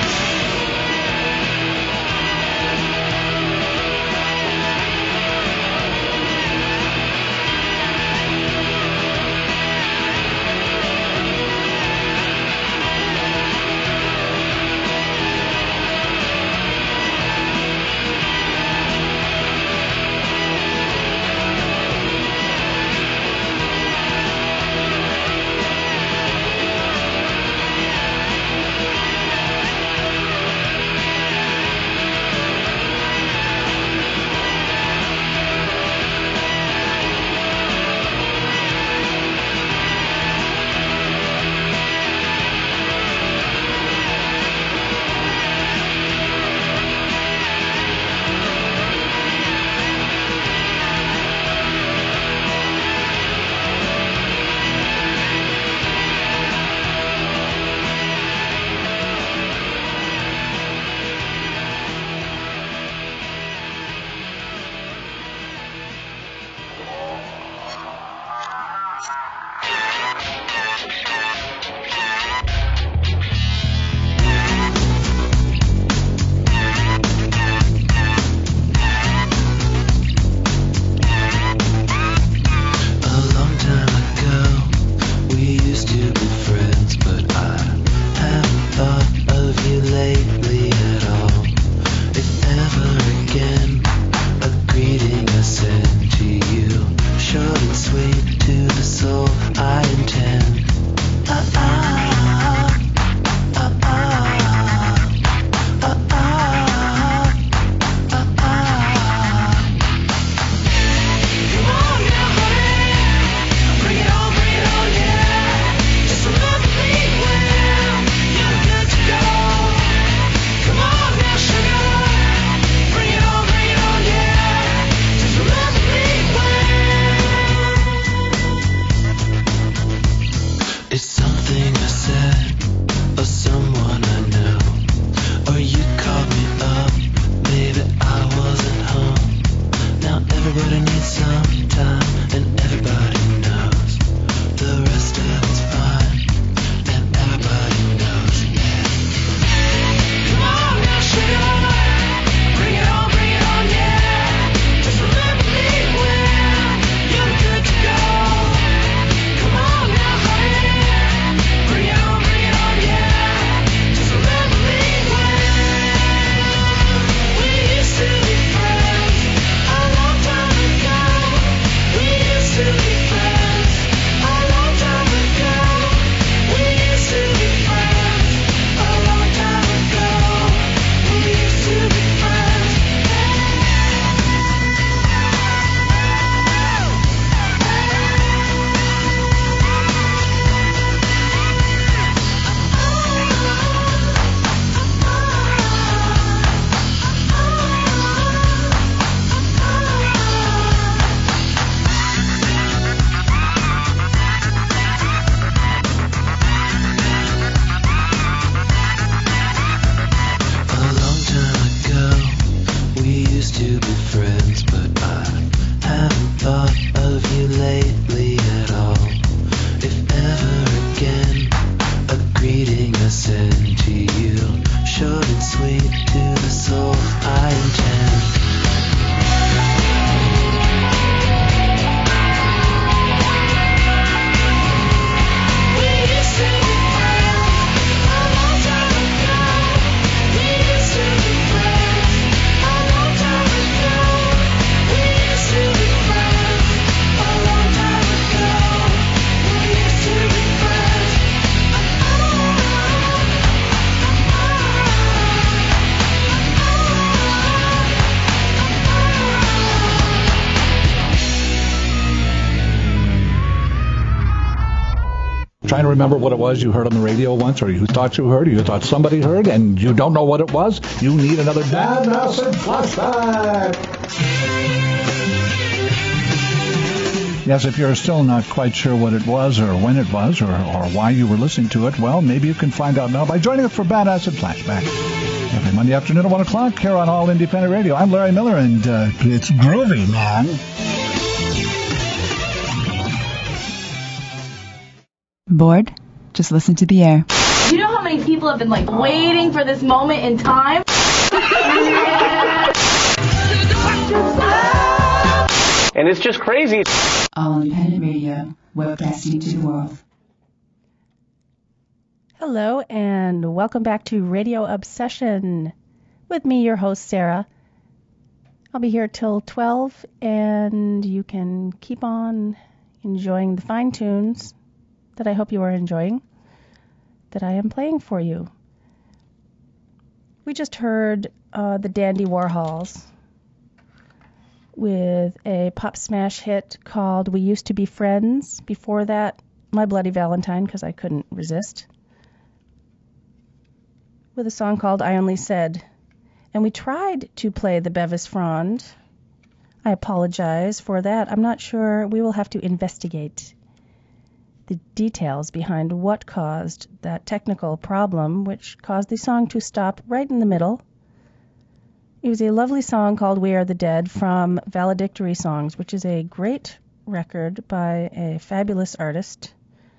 Trying to remember what it was you heard on the radio once, or you thought you heard, or you thought somebody heard, and you don't know what it was? You need another Bad Acid Flashback! Yes, if you're still not quite sure what it was, or when it was, or why you were listening to it, well, maybe you can find out now by joining us for Bad Acid Flashback. Every Monday afternoon at 1 o'clock here on All Independent Radio. I'm Larry Miller, and it's groovy, man. Bored? Just listen to the air. You know how many people have been waiting for this moment in time? And it's just crazy. All Independent Radio, webcasting to the world. Hello, and welcome back to Radio Obsession. With me, your host, Sarah. I'll be here till 12, and you can keep on enjoying the fine tunes that I hope you are enjoying, that I am playing for you. We just heard the Dandy Warhols with a pop smash hit called We Used to Be Friends. Before that, My Bloody Valentine, because I couldn't resist, with a song called I Only Said. And we tried to play the Bevis Frond. I apologize for that. I'm not sure. We will have to investigate the details behind what caused that technical problem, which caused the song to stop right in the middle. It was a lovely song called We Are the Dead from Valedictory Songs, which is a great record by a fabulous artist.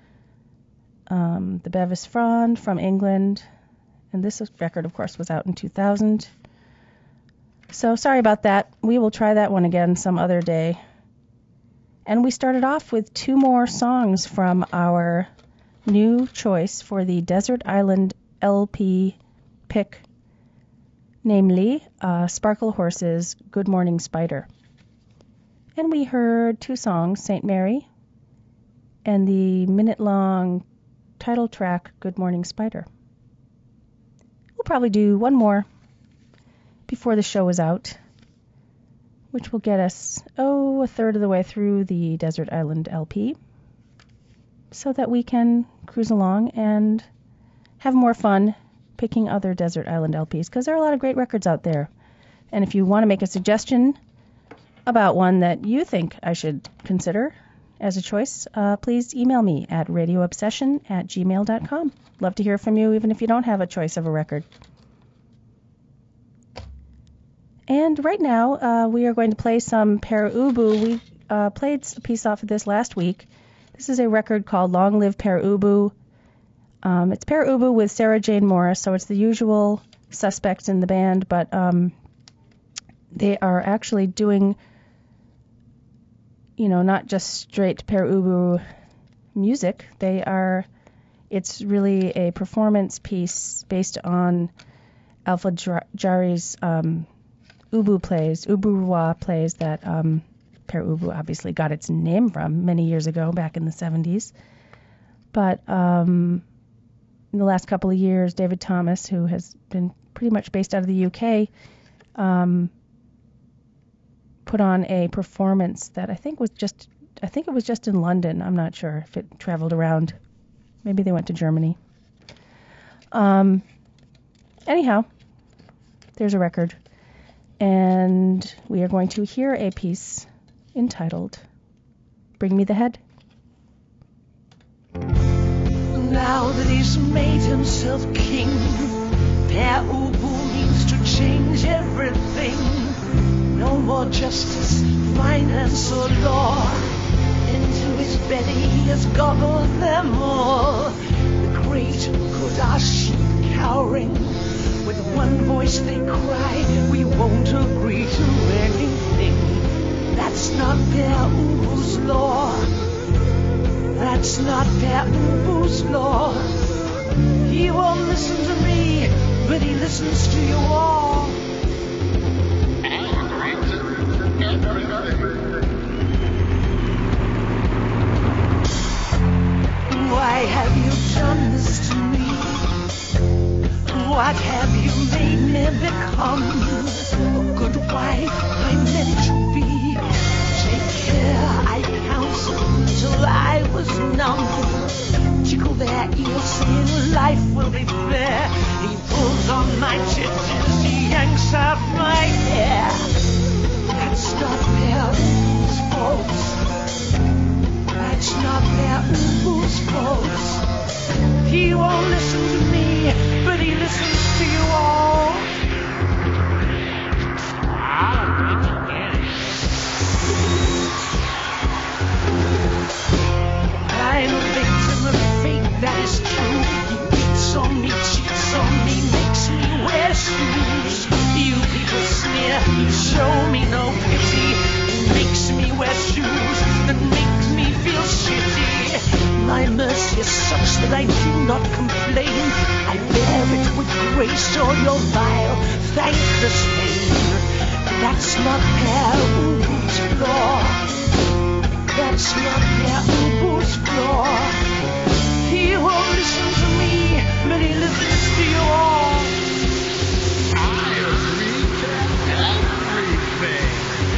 The Bevis Frond from England, and this record, of course, was out in 2000. So sorry about that. We will try that one again some other day. And we started off with two more songs from our new choice for the Desert Island LP pick, namely Sparkle Horse's Good Morning Spider. And we heard two songs, St. Mary and the minute-long title track, Good Morning Spider. We'll probably do one more before the show is out, which will get us, a third of the way through the Desert Island LP, so that we can cruise along and have more fun picking other Desert Island LPs, because there are a lot of great records out there. And if you want to make a suggestion about one that you think I should consider as a choice, please email me at radioobsession@gmail.com. Love to hear from you, even if you don't have a choice of a record. And right now, we are going to play some Pere Ubu. We played a piece off of this last week. This is a record called Long Live Pere Ubu. It's Pere Ubu with Sarah Jane Morris, so it's the usual suspects in the band, but they are actually doing, not just straight Pere Ubu music. It's really a performance piece based on Alpha Jari's Ubu Roi plays that Pere Ubu obviously got its name from many years ago, back in the 70s. But in the last couple of years, David Thomas, who has been pretty much based out of the UK, put on a performance that I think it was just in London. I'm not sure if it traveled around. Maybe they went to Germany. Anyhow, there's a record. And we are going to hear a piece entitled Bring Me the Head. Now that he's made himself king, Pere Ubu means to change everything. No more justice, finance or law. Into his belly he has gobbled them all. The great Kodashi cowering, with one voice they cry, we won't agree to anything. That's not Pere Ubu's law. That's not Pere Ubu's law. He won't listen to me, but he listens to you all. Why have you done this to me? What have you made me become? A good wife I meant to be. Take care, I counseled till I was numb. Tickle their ears saying life will be fair. He pulls on my titties, he yanks out my hair. That's not Pere Ubu's fault. That's not Pere Ubu's fault. He won't listen to me, but he listens to you all. I'm a victim of fate, that is true. He beats on me, cheats on me, makes me wear shoes. You people sneer, you show me no pity. He makes me wear shoes that make me feel shitty. My mercy is such that I do not complain. I bear it with grace, or your vile, thankless pain. That's not Pere Ubu's flaw. That's not Pere Ubu's flaw. He won't listen to me, but he listens to you all. I agree to everything.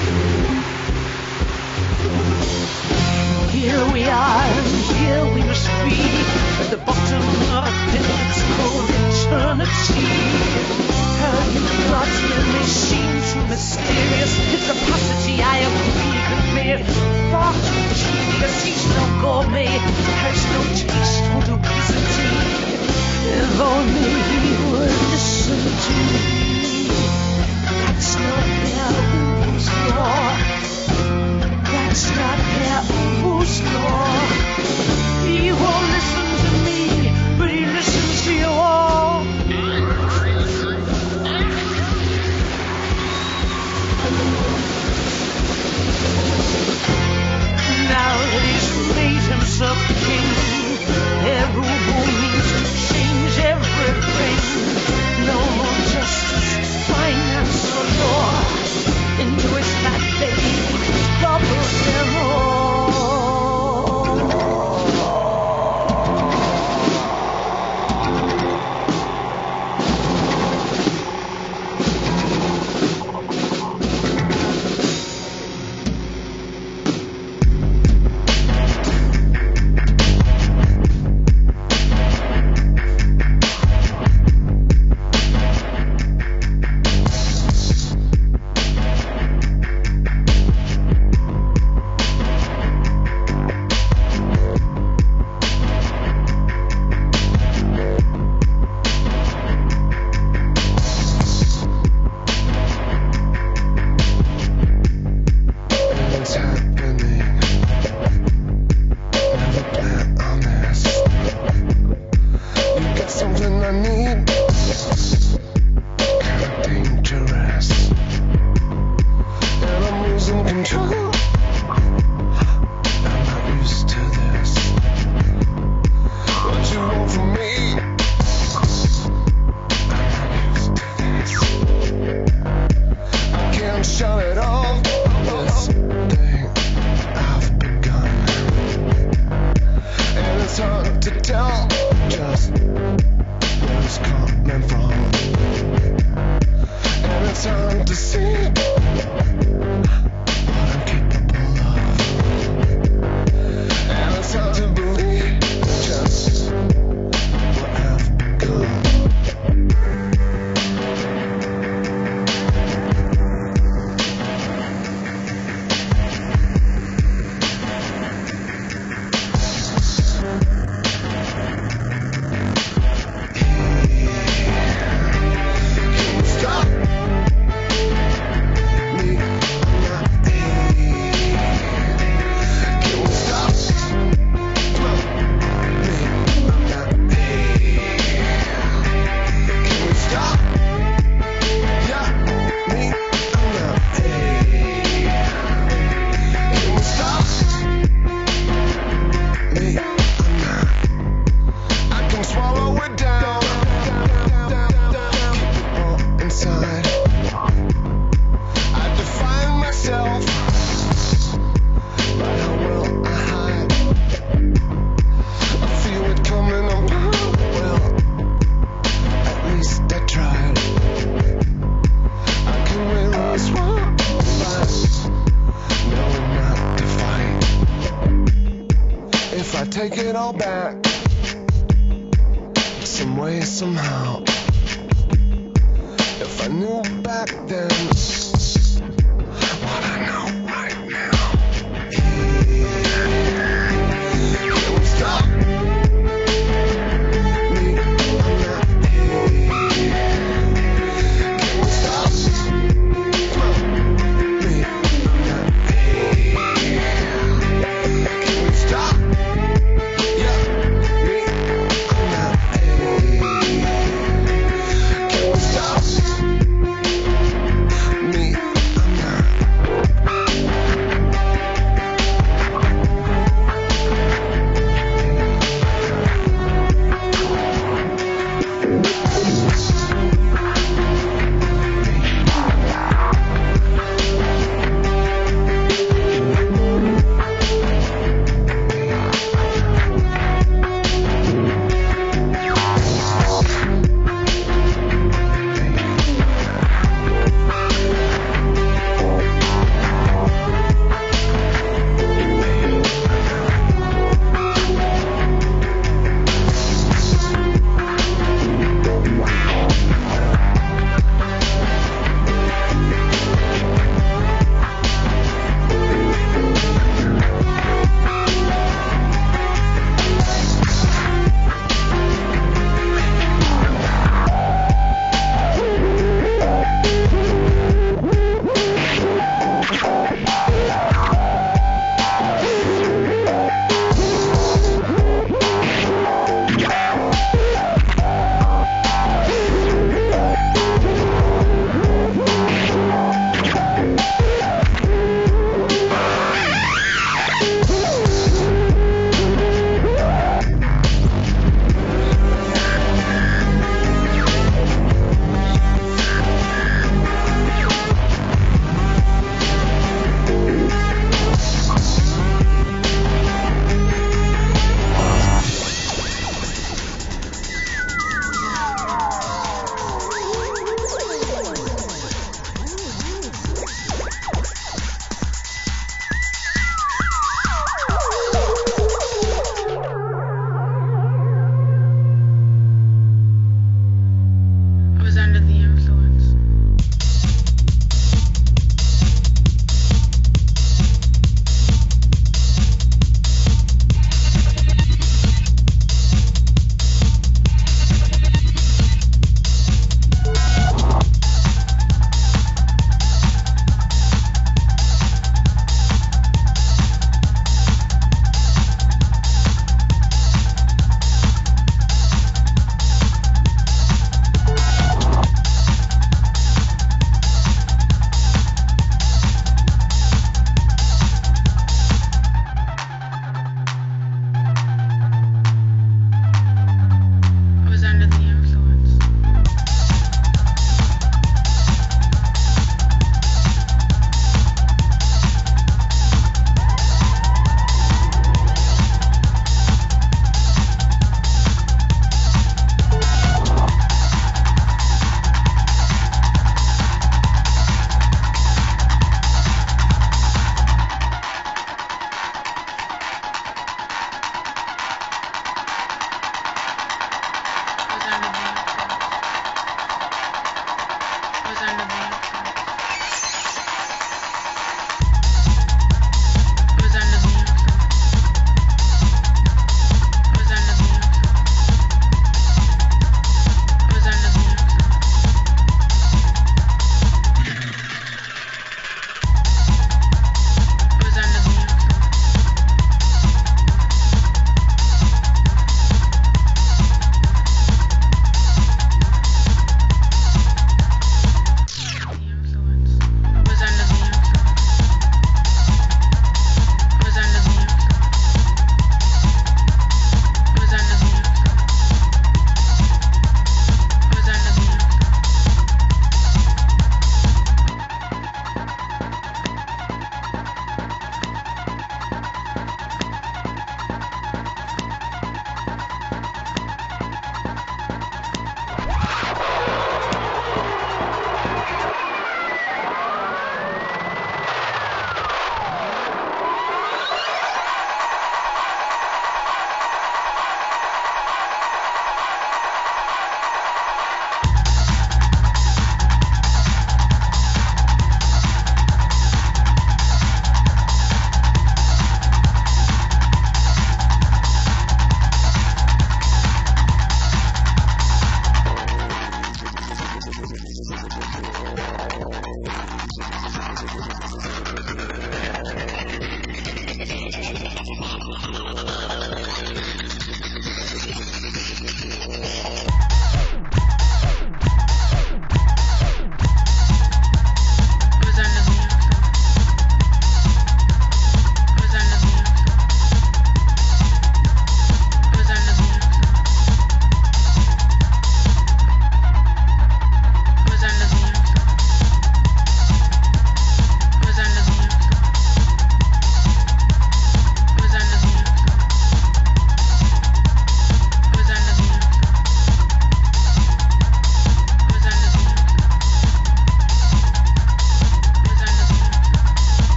Here we are, and here we must be, at the bottom of a pit that's called eternity. How you got here may seem too mysterious. It's a paucity I agree could be far too tedious. He's no gourmet, has no taste for duplicity. If only he would listen to me. That's not Pere Ubu's law. That's not Pere Ubu's law. He won't listen to me, but he listens to you all. Now that he's made himself king, Pere Ubu means to change everything. No more justice, finance or law. Into his fat belly he gobbles them all. if I take it all back, some way, somehow. If I knew back then what I know right now, it would stop me. I'm not here. It would stop me. I'm not here. It would stop. Yeah, me. I'm not here. It would stop me.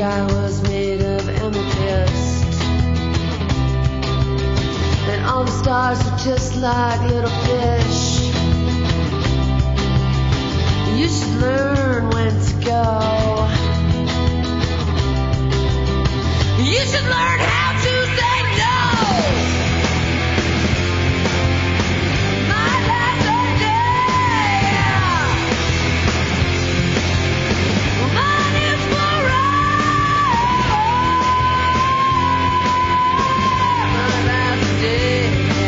sky was made of amethyst, and all the stars were just like little fish. You should learn when to go. You should learn how to say no. My life's a day. Mine is forever. My life's a day.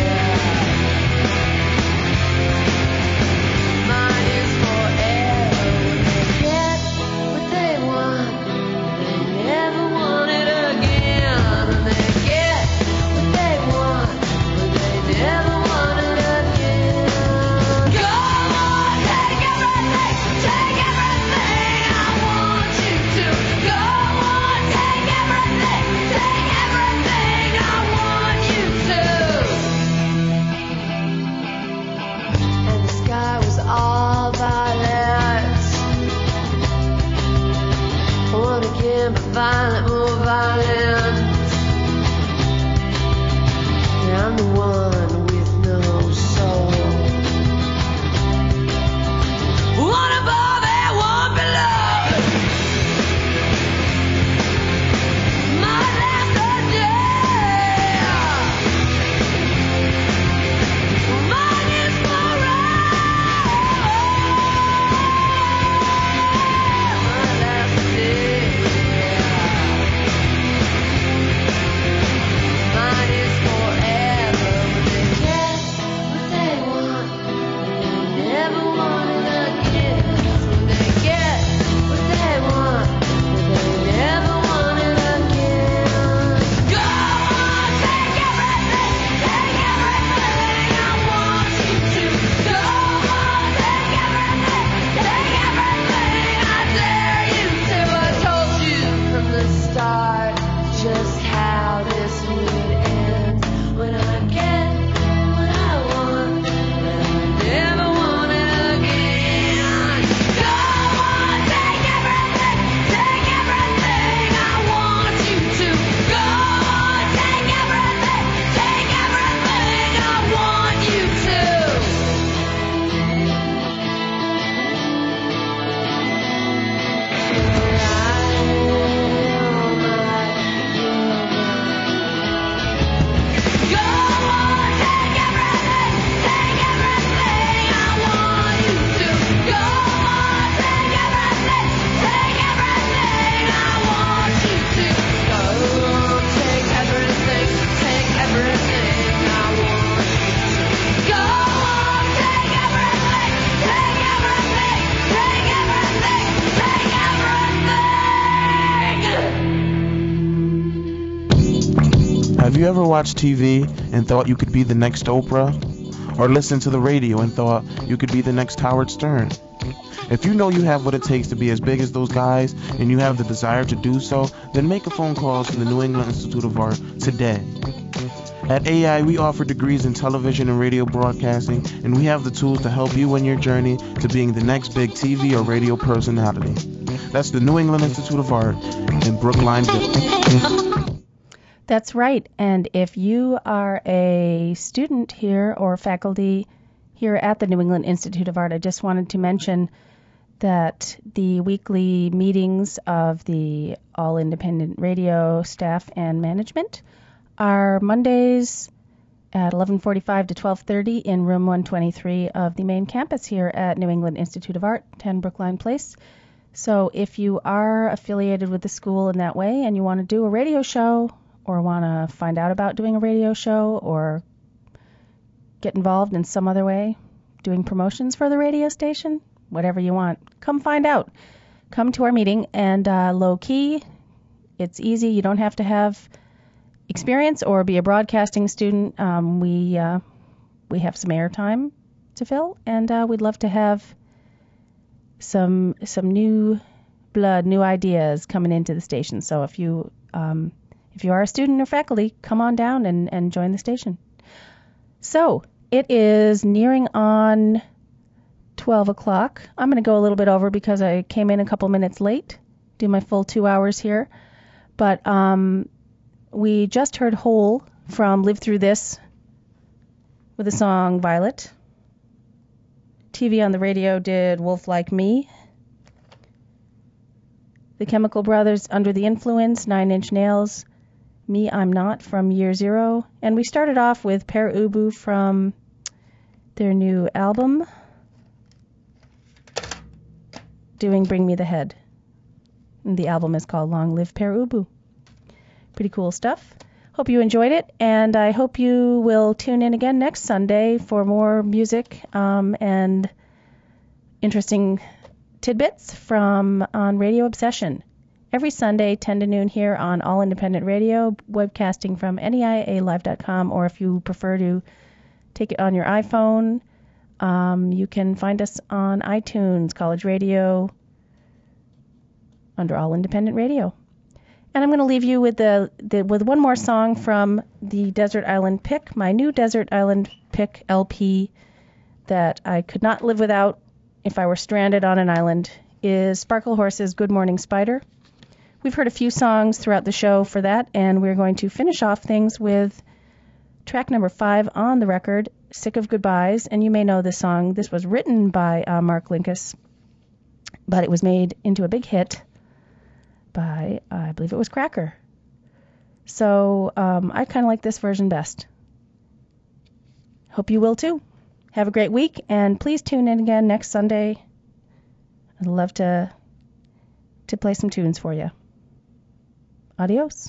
Mine is forever. When they get what they want, they never want it again. And they get what they want, but they never want it again. Go on, take everything I want you to. Go on, take everything I want you to. And the sky was all violet. One again, but violent, more violent. Yeah, I'm the one with no soul. One above and one below. My life's a day. Mine is forever. My life's a day. Mine is forever. When they get what they want, they never want it again. When they get what they want, they never want it again. Go on, take everything I want you to. Go on, take everything I dare you to. I told you from the start just how this would end. When I get what I want, and I never want it again. Go on, take everything I want you to. Go on, take everything I want you to. Go on, take everything I want you to. Go on, take everything I want you to. Go on, take everything I want you to. Go on, take everything. Have you ever watched TV and thought you could be the next Oprah? Or listened to the radio and thought you could be the next Howard Stern? If you know you have what it takes to be as big as those guys and you have the desire to do so, then make a phone call to the New England Institute of Art today. At AI, we offer degrees in television and radio broadcasting, and we have the tools to help you on your journey to being the next big TV or radio personality. That's the New England Institute of Art in Brookline Village. That's right. And if you are a student here or faculty here at the New England Institute of Art, I just wanted to mention that the weekly meetings of the All Independent Radio staff and management are Mondays at 11:45 to 12:30 in room 123 of the main campus here at New England Institute of Art, 10 Brookline Place. So if you are affiliated with the school in that way and you want to do a radio show or want to find out about doing a radio show or get involved in some other way, doing promotions for the radio station, whatever you want, come find out. Come to our meeting, and low key, it's easy. You don't have to have experience or be a broadcasting student. We have some airtime to fill, and we'd love to have some new blood, new ideas coming into the station. So if you are a student or faculty, come on down and join the station. So it is nearing on 12 o'clock. I'm going to go a little bit over because I came in a couple minutes late, do my full 2 hours here. But we just heard Hole from Live Through This with the song Violet. TV on the Radio did Wolf Like Me. The Chemical Brothers, Under the Influence, 9 Inch Nails, Me I'm Not from Year Zero. And we started off with Pere Ubu from their new album, doing Bring Me the Head. And the album is called Long Live Pere Ubu. Pretty cool stuff. Hope you enjoyed it, and I hope you will tune in again next Sunday for more music and interesting tidbits from on Radio Obsession. Every Sunday, 10 to noon here on All Independent Radio, webcasting from NEIALive.com, or if you prefer to take it on your iPhone, you can find us on iTunes, College Radio, under All Independent Radio. And I'm going to leave you with with one more song from the Desert Island Pick, my new Desert Island Pick LP that I could not live without if I were stranded on an island, is Sparkle Horse's Good Morning Spider. We've heard a few songs throughout the show for that, and we're going to finish off things with track number 5 on the record, Sick of Goodbyes. And you may know this song. This was written by Mark Linkous, but it was made into a big hit by, I believe it was Cracker. So I kind of like this version best. Hope you will too. Have a great week, and please tune in again next Sunday. I'd love to play some tunes for you. Adios.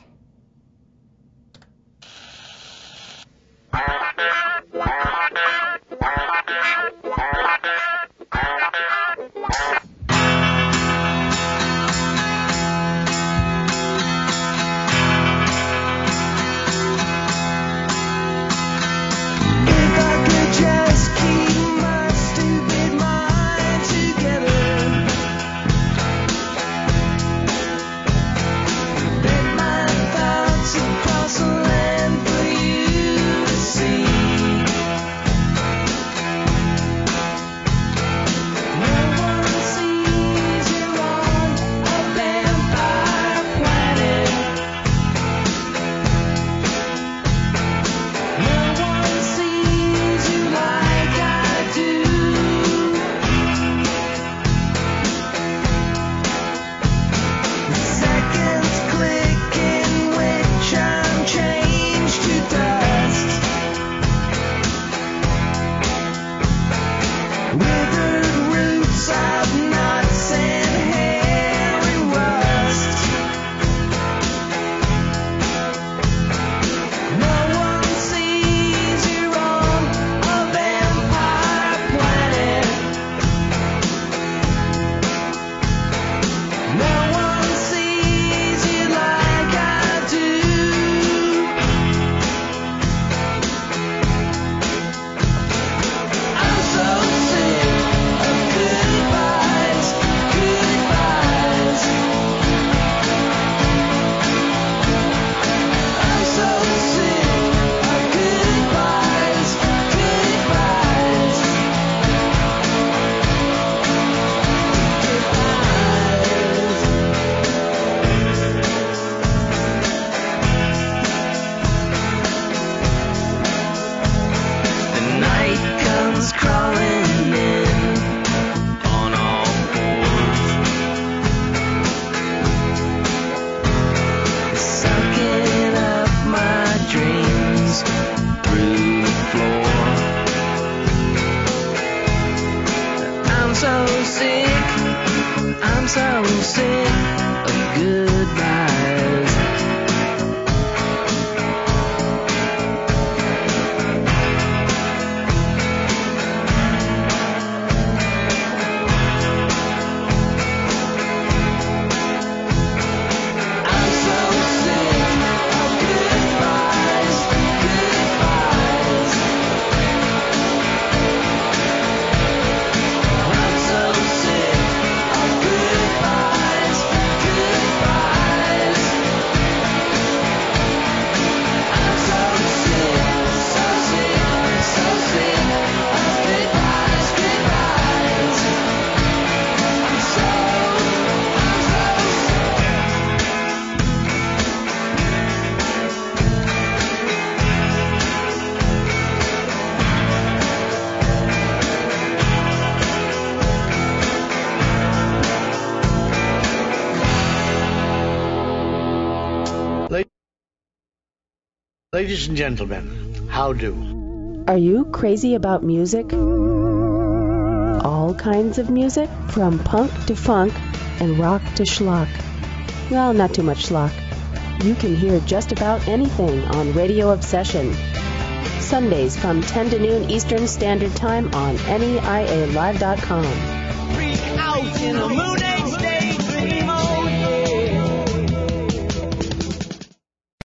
Goodbyes. Ladies and gentlemen, how do? Are you crazy about music? All kinds of music, from punk to funk and rock to schlock. Well, not too much schlock. You can hear just about anything on Radio Obsession. Sundays from 10 to noon Eastern Standard Time on NEIALive.com. Freak out in the moon